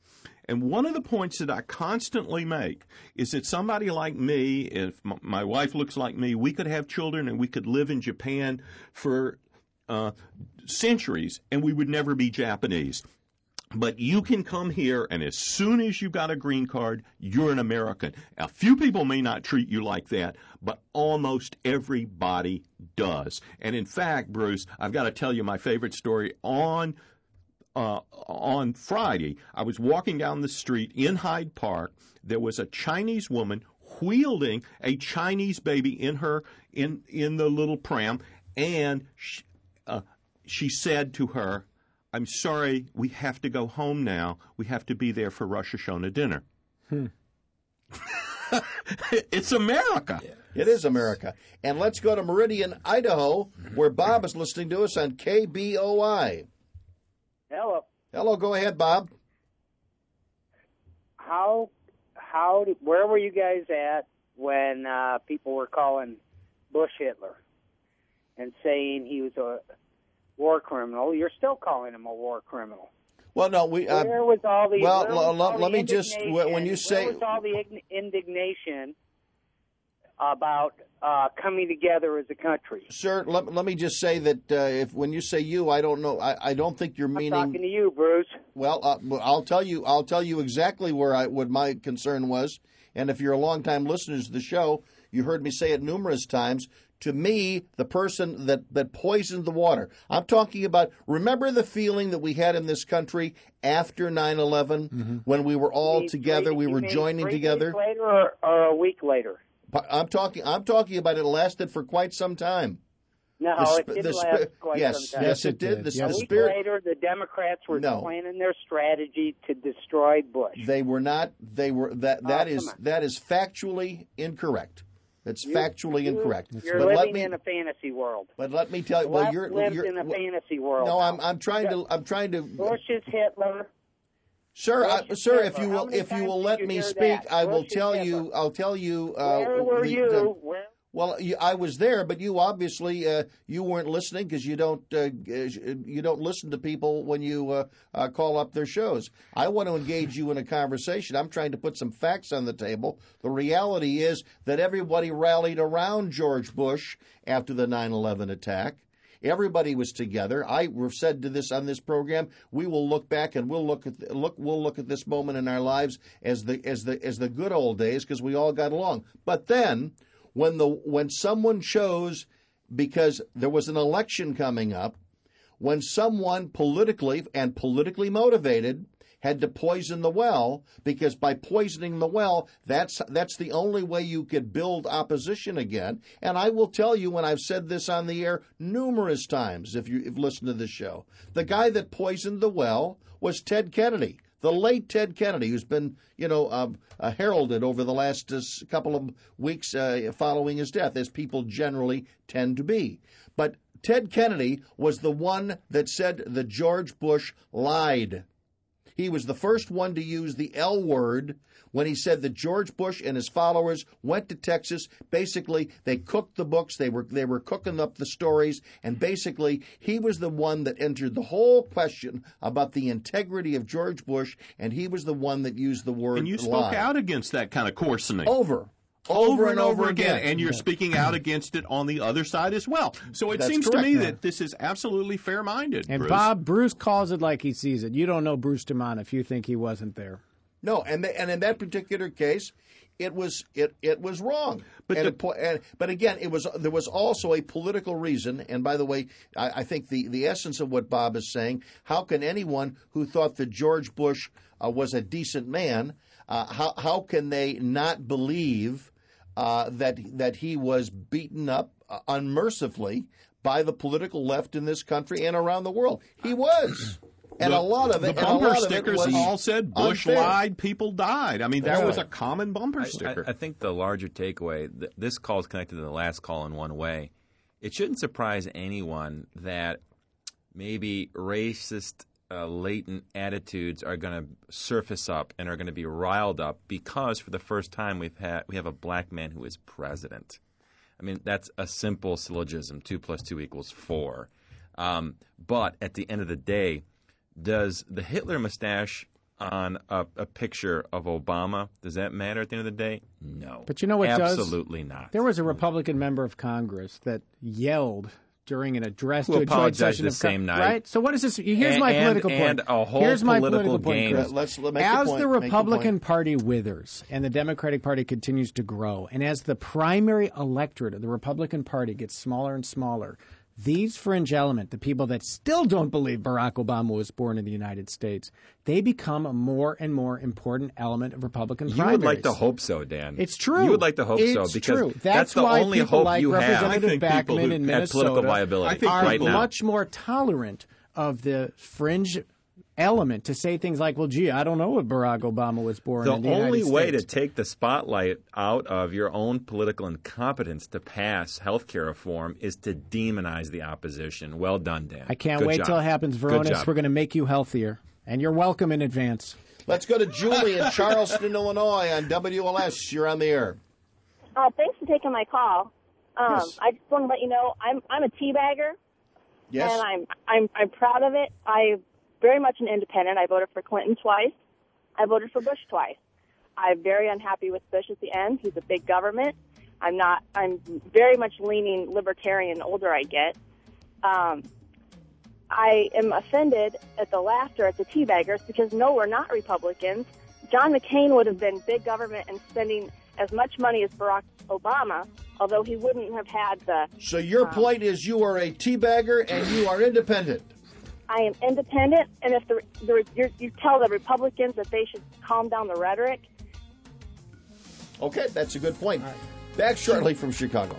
And one of the points that I constantly make is that somebody like me, if m- my wife looks like me, we could have children and we could live in Japan for uh, centuries and we would never be Japanese. But you can come here, and as soon as you've got a green card, you're an American. A few people may not treat you like that, but almost everybody does. And in fact, Bruce, I've got to tell you my favorite story. On uh, on Friday, I was walking down the street in Hyde Park. There was a Chinese woman wielding a Chinese baby in her in in the little pram, and she, uh, she said to her, "I'm sorry, we have to go home now. We have to be there for Rosh Hashanah dinner." Hmm. It's America. It is America. And let's go to Meridian, Idaho, where Bob is listening to us on K B O I. Hello. Hello, go ahead, Bob. How, how, did, where were you guys at when uh, people were calling Bush Hitler and saying he was a war criminal? You're still calling him a war criminal. Well, no, we. Uh, where was all the? Well, where was l- all let the me just when you say where was all the indignation about uh, coming together as a country? Sir, let, let me just say that uh, if when you say you, I don't know. I, I don't think you're I'm meaning. talking to you, Bruce. Well, uh, I'll tell you. I'll tell you exactly where I what my concern was. And if you're a longtime listener to the show, you heard me say it numerous times. To me, the person that, that poisoned the water. I'm talking about, remember the feeling that we had in this country after nine eleven mm-hmm. when we were all mean, together, three, we were mean joining three together? Days later or, or a week later? I'm talking I'm talking about it lasted for quite some time. No, the, it didn't the, last quite yes, some time. Yes, it did. The, a the week spirit, later, the Democrats were no. planning their strategy to destroy Bush. They were not. They were that. That oh, is that is factually incorrect. That's you, factually you, incorrect. You're but living let me, in a fantasy world. But let me tell you, the well, left you're, lives you're in a well, fantasy world. No, now. I'm I'm trying to I'm trying to. Bush is Hitler. Sir, I, sir, Hitler. if you will, How many if you will times let did you me hear speak, that? I will Bush tell is you. Hitler. I'll tell you. Uh, Where were the, you? The, Where? Well, you, I was there, but you obviously uh, you weren't listening because you don't uh, you don't listen to people when you uh, uh, call up their shows. I want to engage you in a conversation. I'm trying to put some facts on the table. The reality is that everybody rallied around George Bush after the nine eleven attack. Everybody was together. I said to this on this program, we will look back and we'll look at look we'll look at this moment in our lives as the as the as the good old days because we all got along. But then when the when someone chose because there was an election coming up, when someone politically and politically motivated had to poison the well, because by poisoning the well, that's that's the only way you could build opposition again. And I will tell you, when I've said this on the air numerous times, if you've listened to this show, the guy that poisoned the well was Ted Kennedy, the late Ted Kennedy, who's been, you know, uh, uh, heralded over the last uh, couple of weeks uh, following his death, as people generally tend to be. But Ted Kennedy was the one that said that George Bush lied. He was the first one to use the L word when he said that George Bush and his followers went to Texas. Basically, they cooked the books. They were they were cooking up the stories. And basically, he was the one that entered the whole question about the integrity of George Bush, and he was the one that used the word And you spoke lie. out against that kind of coarsening. Over. Over, Over and over again. again. And you're speaking out against it on the other side as well. So it That's seems correct, to me man. that this is absolutely fair-minded, And Bruce. Bob, Bruce calls it like he sees it. You don't know Bruce DeMont if you think he wasn't there. No, and the, and in that particular case, it was it it was wrong. But and the, it, and, but again, it was there was also a political reason. And by the way, I, I think the, the essence of what Bob is saying: how can anyone who thought that George Bush uh, was a decent man, uh, how how can they not believe uh, that that he was beaten up uh, unmercifully by the political left in this country and around the world? He was. And the, a lot of it, the and bumper a lot stickers of it was all said Bush unfair. lied, people died. I mean, that That's was right. a common bumper I, sticker. I, I think the larger takeaway, th- this call is connected to the last call in one way. It shouldn't surprise anyone that maybe racist, uh, latent attitudes are going to surface up and are going to be riled up because for the first time we've had we have a black man who is president. I mean, that's a simple syllogism: two plus two equals four. Um, but at the end of the day, does the Hitler mustache on a, a picture of Obama, does that matter at the end of the day? No. But you know what Absolutely does? Absolutely not. There was a Republican member of Congress that yelled during an address Who to a joint session the of same Con- night. Right? So what is this? Here's and, my and, political point. And a whole Here's my political, political game. point, Chris. Let's, let's make as the, point, the make Republican the Party withers and the Democratic Party continues to grow, and as the primary electorate of the Republican Party gets smaller and smaller, these fringe element, the people that still don't believe Barack Obama was born in the United States, they become a more and more important element of Republican You primaries. would like to hope so, Dan. It's true. You would like to hope it's so because true. that's, that's the why only people hope like you have. Representative Backman in Minnesota political viability I think are right now. much more tolerant of the fringe element to say things like, well, gee, I don't know what Barack Obama was born The in the United only States. way to take the spotlight out of your own political incompetence to pass health care reform is to demonize the opposition. Well done, Dan. I can't Good wait job. till it happens, Good Veronis. job. We're going to make you healthier. And you're welcome in advance. Let's go to Julie in Charleston, Illinois on W L S. You're on the air. Uh, thanks for taking my call. Um, Yes. I just want to let you know I'm I'm a teabagger, Yes. and I'm I'm I'm proud of it. I very much an independent. I voted for Clinton twice. I voted for Bush twice. I'm very unhappy with Bush at the end. He's a big government. I'm not. I'm very much leaning libertarian the older I get. Um, I am offended at the laughter at the teabaggers because no, we're not Republicans. John McCain would have been big government and spending as much money as Barack Obama, although he wouldn't have had the... So your um, point is you are a teabagger and you are independent. I am independent, and if the, the you you tell the Republicans that they should calm down the rhetoric. Okay, that's a good point. Back shortly from Chicago.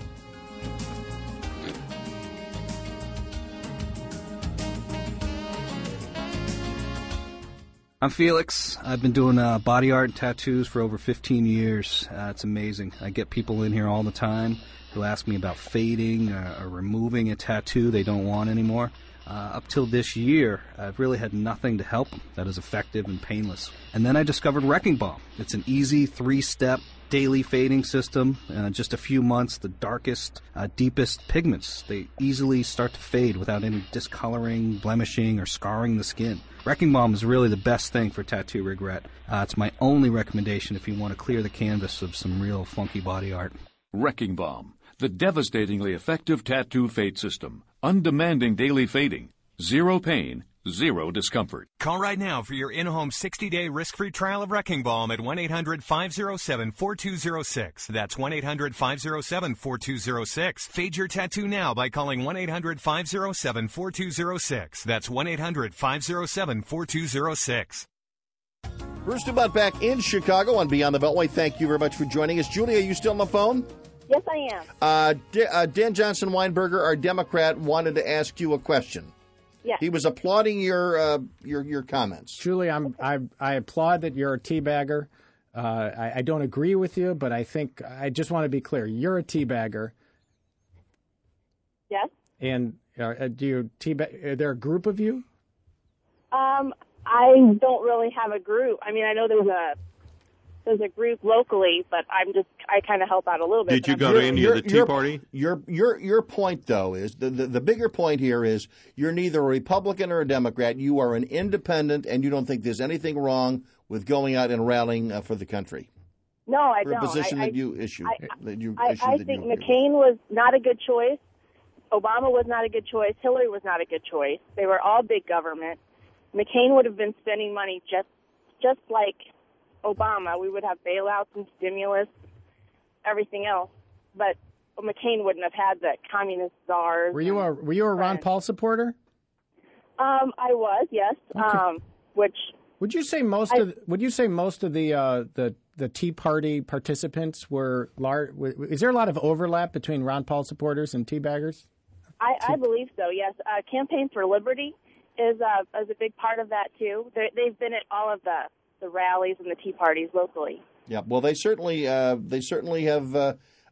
I'm Felix. I've been doing uh, body art and tattoos for over fifteen years. Uh, it's amazing. I get people in here all the time who ask me about fading or, or removing a tattoo they don't want anymore. Uh, up till this year, I've really had nothing to help them that is effective and painless. And then I discovered Wrecking Balm. It's an easy three-step daily fading system. Uh, just a few months, the darkest, uh, deepest pigments, they easily start to fade without any discoloring, blemishing, or scarring the skin. Wrecking Balm is really the best thing for tattoo regret. Uh, it's my only recommendation if you want to clear the canvas of some real funky body art. Wrecking Balm, the devastatingly effective tattoo fade system. Undemanding daily fading. Zero pain, zero discomfort. Call right now for your in-home sixty-day risk-free trial of Wrecking Balm at one eight hundred five oh seven four two oh six. That's one eight hundred five oh seven four two oh six. Fade your tattoo now by calling one eight hundred five oh seven four two oh six. That's one eight hundred five oh seven four two oh six. Bruce Dumont back in Chicago on Beyond the Beltway. Thank you very much for joining us. Julie, are you still on the phone? Yes, I am. Uh, D- uh, Dan Johnson Weinberger, our Democrat, wanted to ask you a question. Yes. He was applauding your uh, your your comments. Julie, I'm, I I applaud that you're a teabagger. Uh, I, I don't agree with you, but I think I just want to be clear. You're a teabagger. Yes. And uh, do you teabag? Are there a group of you? Um, I don't really have a group. I mean, I know there's a there's a group locally, but I'm just I kind of help out a little bit. Did you but go I'm to not- any of the Tea your, Party? Your your your point though is the, the the bigger point here is you're neither a Republican or a Democrat. You are an independent, and you don't think there's anything wrong with going out and rallying uh, for the country. No, I for don't. a position I, that you issued. I, that you I, issued I that think you McCain was not a good choice. Obama was not a good choice. Hillary was not a good choice. They were all big government. McCain would have been spending money just just like Obama. We would have bailouts and stimulus, everything else. But McCain wouldn't have had the communist czars. Were you a Were you a Ron Paul supporter? Um, I was, yes. Okay. Um, which Would you say most I- of Would you say most of the uh, the the Tea Party participants were large? Is there a lot of overlap between Ron Paul supporters and teabaggers? I, I believe so, yes. Uh, Campaign for Liberty is, uh, is a big part of that, too. They're, they've been at all of the, the rallies and the tea parties locally. Yeah, well, they certainly uh, they certainly have uh,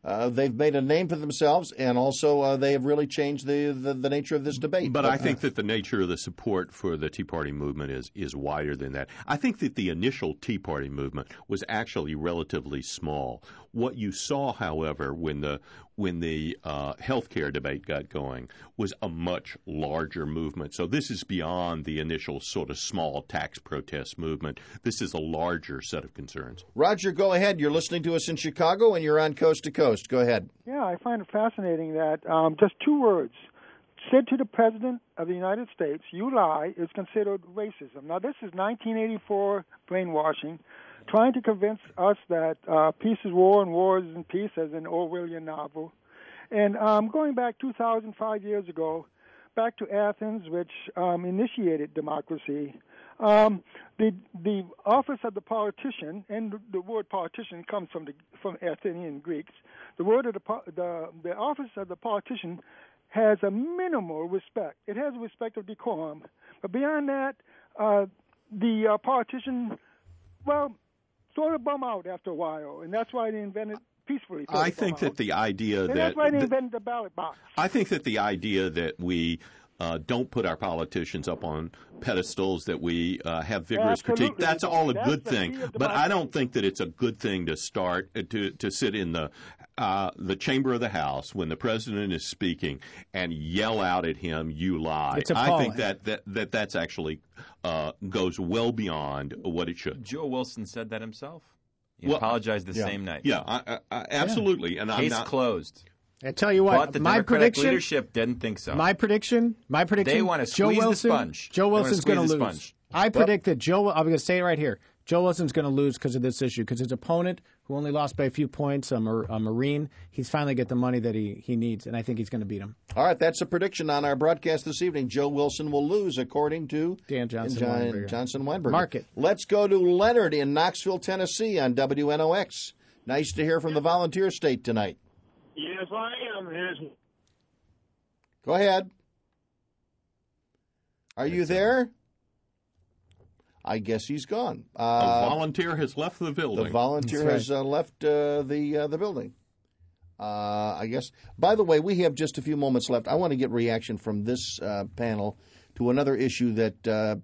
uh, they've made a name for themselves, and also uh, they have really changed the, the, the nature of this debate. But I think that the nature of the support for the Tea Party movement is, is wider than that. I think that the initial Tea Party movement was actually relatively small. What you saw, however, when the when the uh, health care debate got going was a much larger movement. So this is beyond the initial sort of small tax protest movement. This is a larger set of concerns. Roger, go ahead. You're listening to us in Chicago, and you're on Coast to Coast. Go ahead. Yeah, I find it fascinating that um, just two words, said to the President of the United States, "You lie," is considered racism. Now, this is nineteen eighty-four brainwashing, trying to convince us that uh, peace is war and war is in peace, as in Orwellian novel. And um, going back two thousand five years ago, back to Athens, which um, initiated democracy, um, the the office of the politician, and the word politician comes from the from Athenian Greeks. The word of the the the office of the politician has a minimal respect. It has a respect of decorum, but beyond that, uh, the uh, politician, well, sort of bum out after a while, and that's why they invented peacefully. I think that out. the idea and that that's why they the, invented the ballot box. I think that the idea that we uh, don't put our politicians up on pedestals, that we uh, have vigorous Absolutely. critique, that's all a That's good the thing. key of But I don't democracy. think that it's a good thing to start uh, to to sit in the uh, the chamber of the House when the president is speaking and yell out at him, "You lie." It's I appalling. think that that, that that's actually uh, goes well beyond what it should. Joe Wilson said that himself. He Well, apologized the yeah. same night. Yeah, I, I, I, absolutely. And I'm Case not closed. I tell you what, But the my Democratic prediction. leadership didn't think so. My prediction. My prediction. They wanna Joe squeeze the Wilson, sponge. Joe They wanna Wilson's squeeze going to the lose. sponge. I predict that Joe. I'm going to say it right here. Joe Wilson's going to lose because of this issue. Because his opponent, who only lost by a few points, a, Mar- a Marine, he's finally get the money that he, he needs, and I think he's going to beat him. All right, that's a prediction on our broadcast this evening. Joe Wilson will lose, according to Dan Johnson John, Weinberger. Johnson Weinberger. Mark it. Let's go to Leonard in Knoxville, Tennessee on W N O X. Nice to hear from the volunteer state tonight. Yes, I am. Yes. Go ahead. Are you there? I guess he's gone. Uh, a volunteer has left the building. The volunteer That's right. has uh, left uh, the uh, the building. Uh, I guess. By the way, we have just a few moments left. I want to get reaction from this uh, panel to another issue that uh,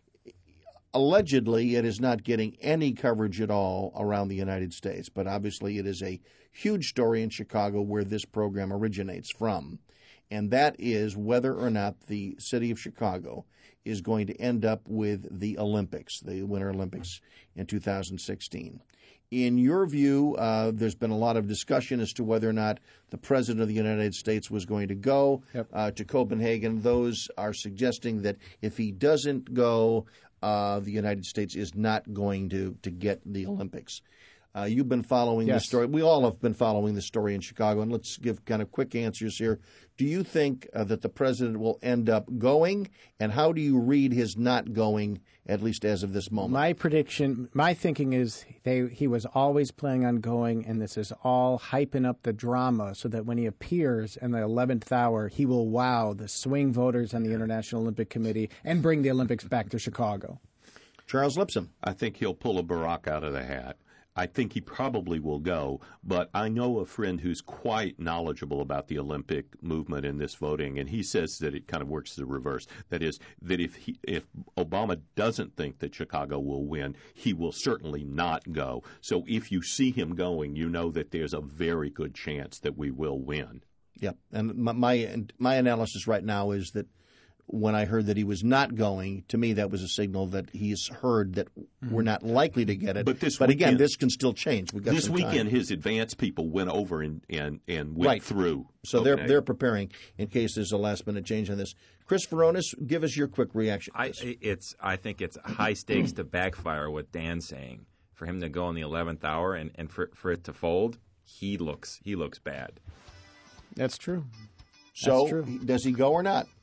allegedly it is not getting any coverage at all around the United States, but obviously it is a huge story in Chicago where this program originates from, and that is whether or not the city of Chicago is going to end up with the Olympics, the Winter Olympics in two thousand sixteen. In your view, uh, there's been a lot of discussion as to whether or not the President of the United States was going to go Yep. uh, to Copenhagen. Those are suggesting that if he doesn't go, uh, the United States is not going to, to get the Olympics. Uh, you've been following Yes. the story. We all have been following the story in Chicago, and let's give kind of quick answers here. Do you think uh, that the president will end up going, and how do you read his not going, at least as of this moment? My prediction, my thinking is they he was always planning on going, and this is all hyping up the drama so that when he appears in the eleventh hour, he will wow the swing voters on the International Olympic Committee and bring the Olympics back to Chicago. Charles Lipson. I think he'll pull a Barack out of the hat. I think he probably will go, but I know a friend who's quite knowledgeable about the Olympic movement in this voting, and he says that it kind of works the reverse. That is, that if he, if Obama doesn't think that Chicago will win, he will certainly not go. So if you see him going, you know that there's a very good chance that we will win. Yep. And my, my my analysis right now is that when I heard that he was not going, to me that was a signal that he's heard that we're not likely to get it. But this but again, weekend- this can still change. We've got This some weekend, time. his advance people went over and, and, and went Right. through. So they're Okay. they're preparing in case there's a last minute change on this. Chris Veronis, give us your quick reaction. I it's I think it's high stakes to backfire what Dan's saying. For him to go in the eleventh hour and, and for for it to fold, he looks he looks bad. That's true. So That's true. does he go or not?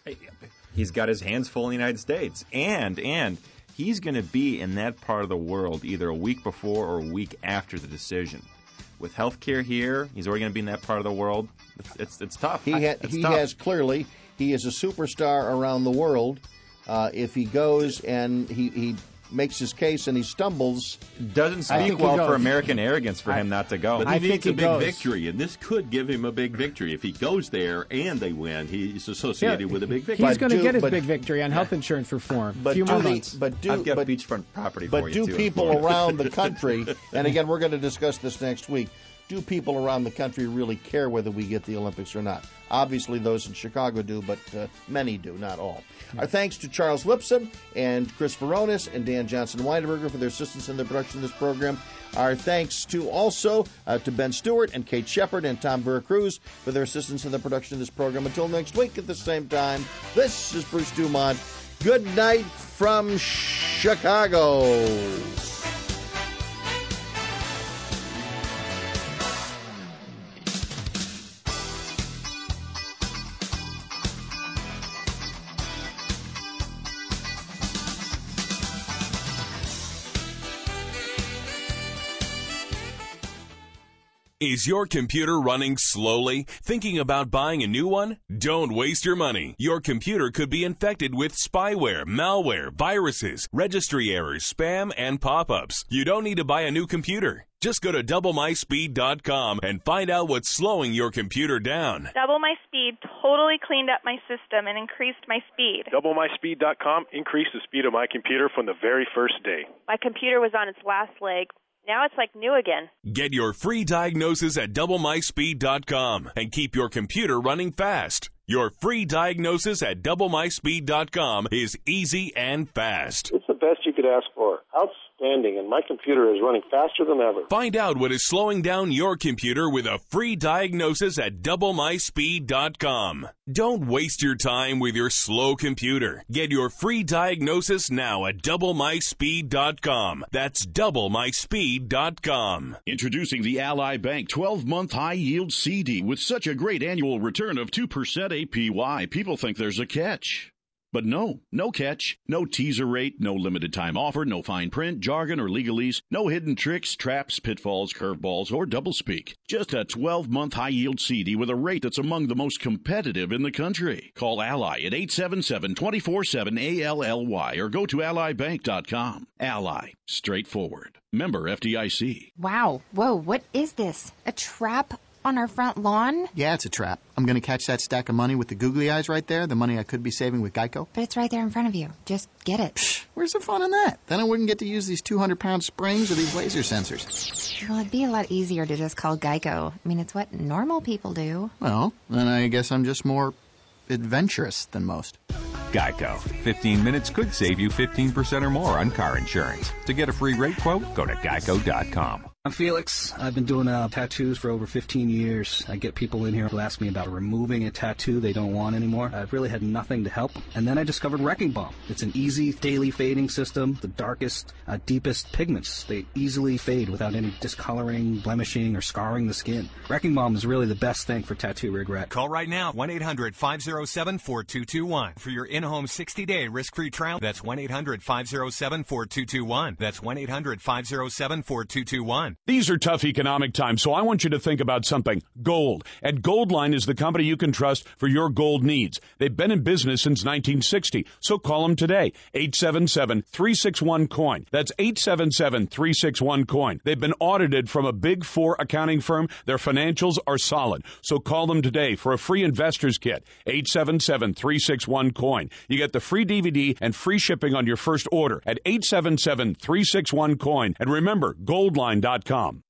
He's got his hands full in the United States, and and he's going to be in that part of the world either a week before or a week after the decision. With healthcare here, he's already going to be in that part of the world. It's it's, it's tough. He ha- It's he tough. has clearly he is a superstar around the world. Uh, if he goes and he, he makes his case and he stumbles. Doesn't speak well for American arrogance for I, him not to go. But he I needs think a he big goes. victory, and this could give him a big victory. If he goes there and they win, he's associated yeah, with a big victory. He's going to get his but, big victory on health insurance reform. But a few do more the, months. But do, I've got but, beachfront property but for you, do too. people around the country, and again, we're going to discuss this next week, do people around the country really care whether we get the Olympics or not? Obviously, those in Chicago do, but uh, many do, not all. Our thanks to Charles Lipson and Chris Veronis and Dan Johnson-Weinberger for their assistance in the production of this program. Our thanks to also uh, to Ben Stewart and Kate Shepard and Tom Veracruz for their assistance in the production of this program. Until next week at the same time, this is Bruce Dumont. Good night from Chicago. Is your computer running slowly? Thinking about buying a new one? Don't waste your money. Your computer could be infected with spyware, malware, viruses, registry errors, spam, and pop-ups. You don't need to buy a new computer. Just go to double my speed dot com and find out what's slowing your computer down. Double My Speed totally cleaned up my system and increased my speed. double my speed dot com increased the speed of my computer from the very first day. My computer was on its last leg. Now it's like new again. Get your free diagnosis at double my speed dot com and keep your computer running fast. Your free diagnosis at double my speed dot com is easy and fast. It's the best you could ask for. Outstanding, and my computer is running faster than ever. Find out what is slowing down your computer with a free diagnosis at double my speed dot com. Don't waste your time with your slow computer. Get your free diagnosis now at double my speed dot com. That's double my speed dot com. Introducing the Ally Bank twelve-month high-yield C D with such a great annual return of two percent A P Y. People think there's a catch. But no, no catch, no teaser rate, no limited time offer, no fine print, jargon, or legalese, no hidden tricks, traps, pitfalls, curveballs, or doublespeak. Just a twelve-month high-yield C D with a rate that's among the most competitive in the country. Call Ally at eight seven seven, two four seven, A L L Y or go to ally bank dot com. Ally. Straightforward. Member F D I C. Wow. Whoa, what is this? A trap on our front lawn? Yeah, it's a trap. I'm going to catch that stack of money with the googly eyes right there, the money I could be saving with Geico. But it's right there in front of you. Just get it. Psh, where's the fun in that? Then I wouldn't get to use these two hundred pound springs or these laser sensors. Well, it'd be a lot easier to just call Geico. I mean, it's what normal people do. Well, then I guess I'm just more adventurous than most. Geico. fifteen minutes could save you fifteen percent or more on car insurance. To get a free rate quote, go to geico dot com. I'm Felix. I've been doing uh, tattoos for over fifteen years. I get people in here who ask me about removing a tattoo they don't want anymore. I've really had nothing to help. And then I discovered Wrecking Balm. It's an easy daily fading system. The darkest, uh, deepest pigments, they easily fade without any discoloring, blemishing, or scarring the skin. Wrecking Balm is really the best thing for tattoo regret. Call right now, one eight hundred, five oh seven, four two two one. For your in-home sixty-day risk-free trial, that's one eight hundred, five oh seven, four two two one. That's one eight hundred, five oh seven, four two two one. These are tough economic times, so I want you to think about something. Gold. And Goldline is the company you can trust for your gold needs. They've been in business since nineteen sixty, so call them today. eight seven seven, three six one, coin. That's eight seven seven, three six one, coin. They've been audited from a Big Four accounting firm. Their financials are solid, so call them today for a free investor's kit. eight seven seven, three six one, coin. You get the free D V D and free shipping on your first order at eight seven seven, three six one, coin. And remember, goldline dot com.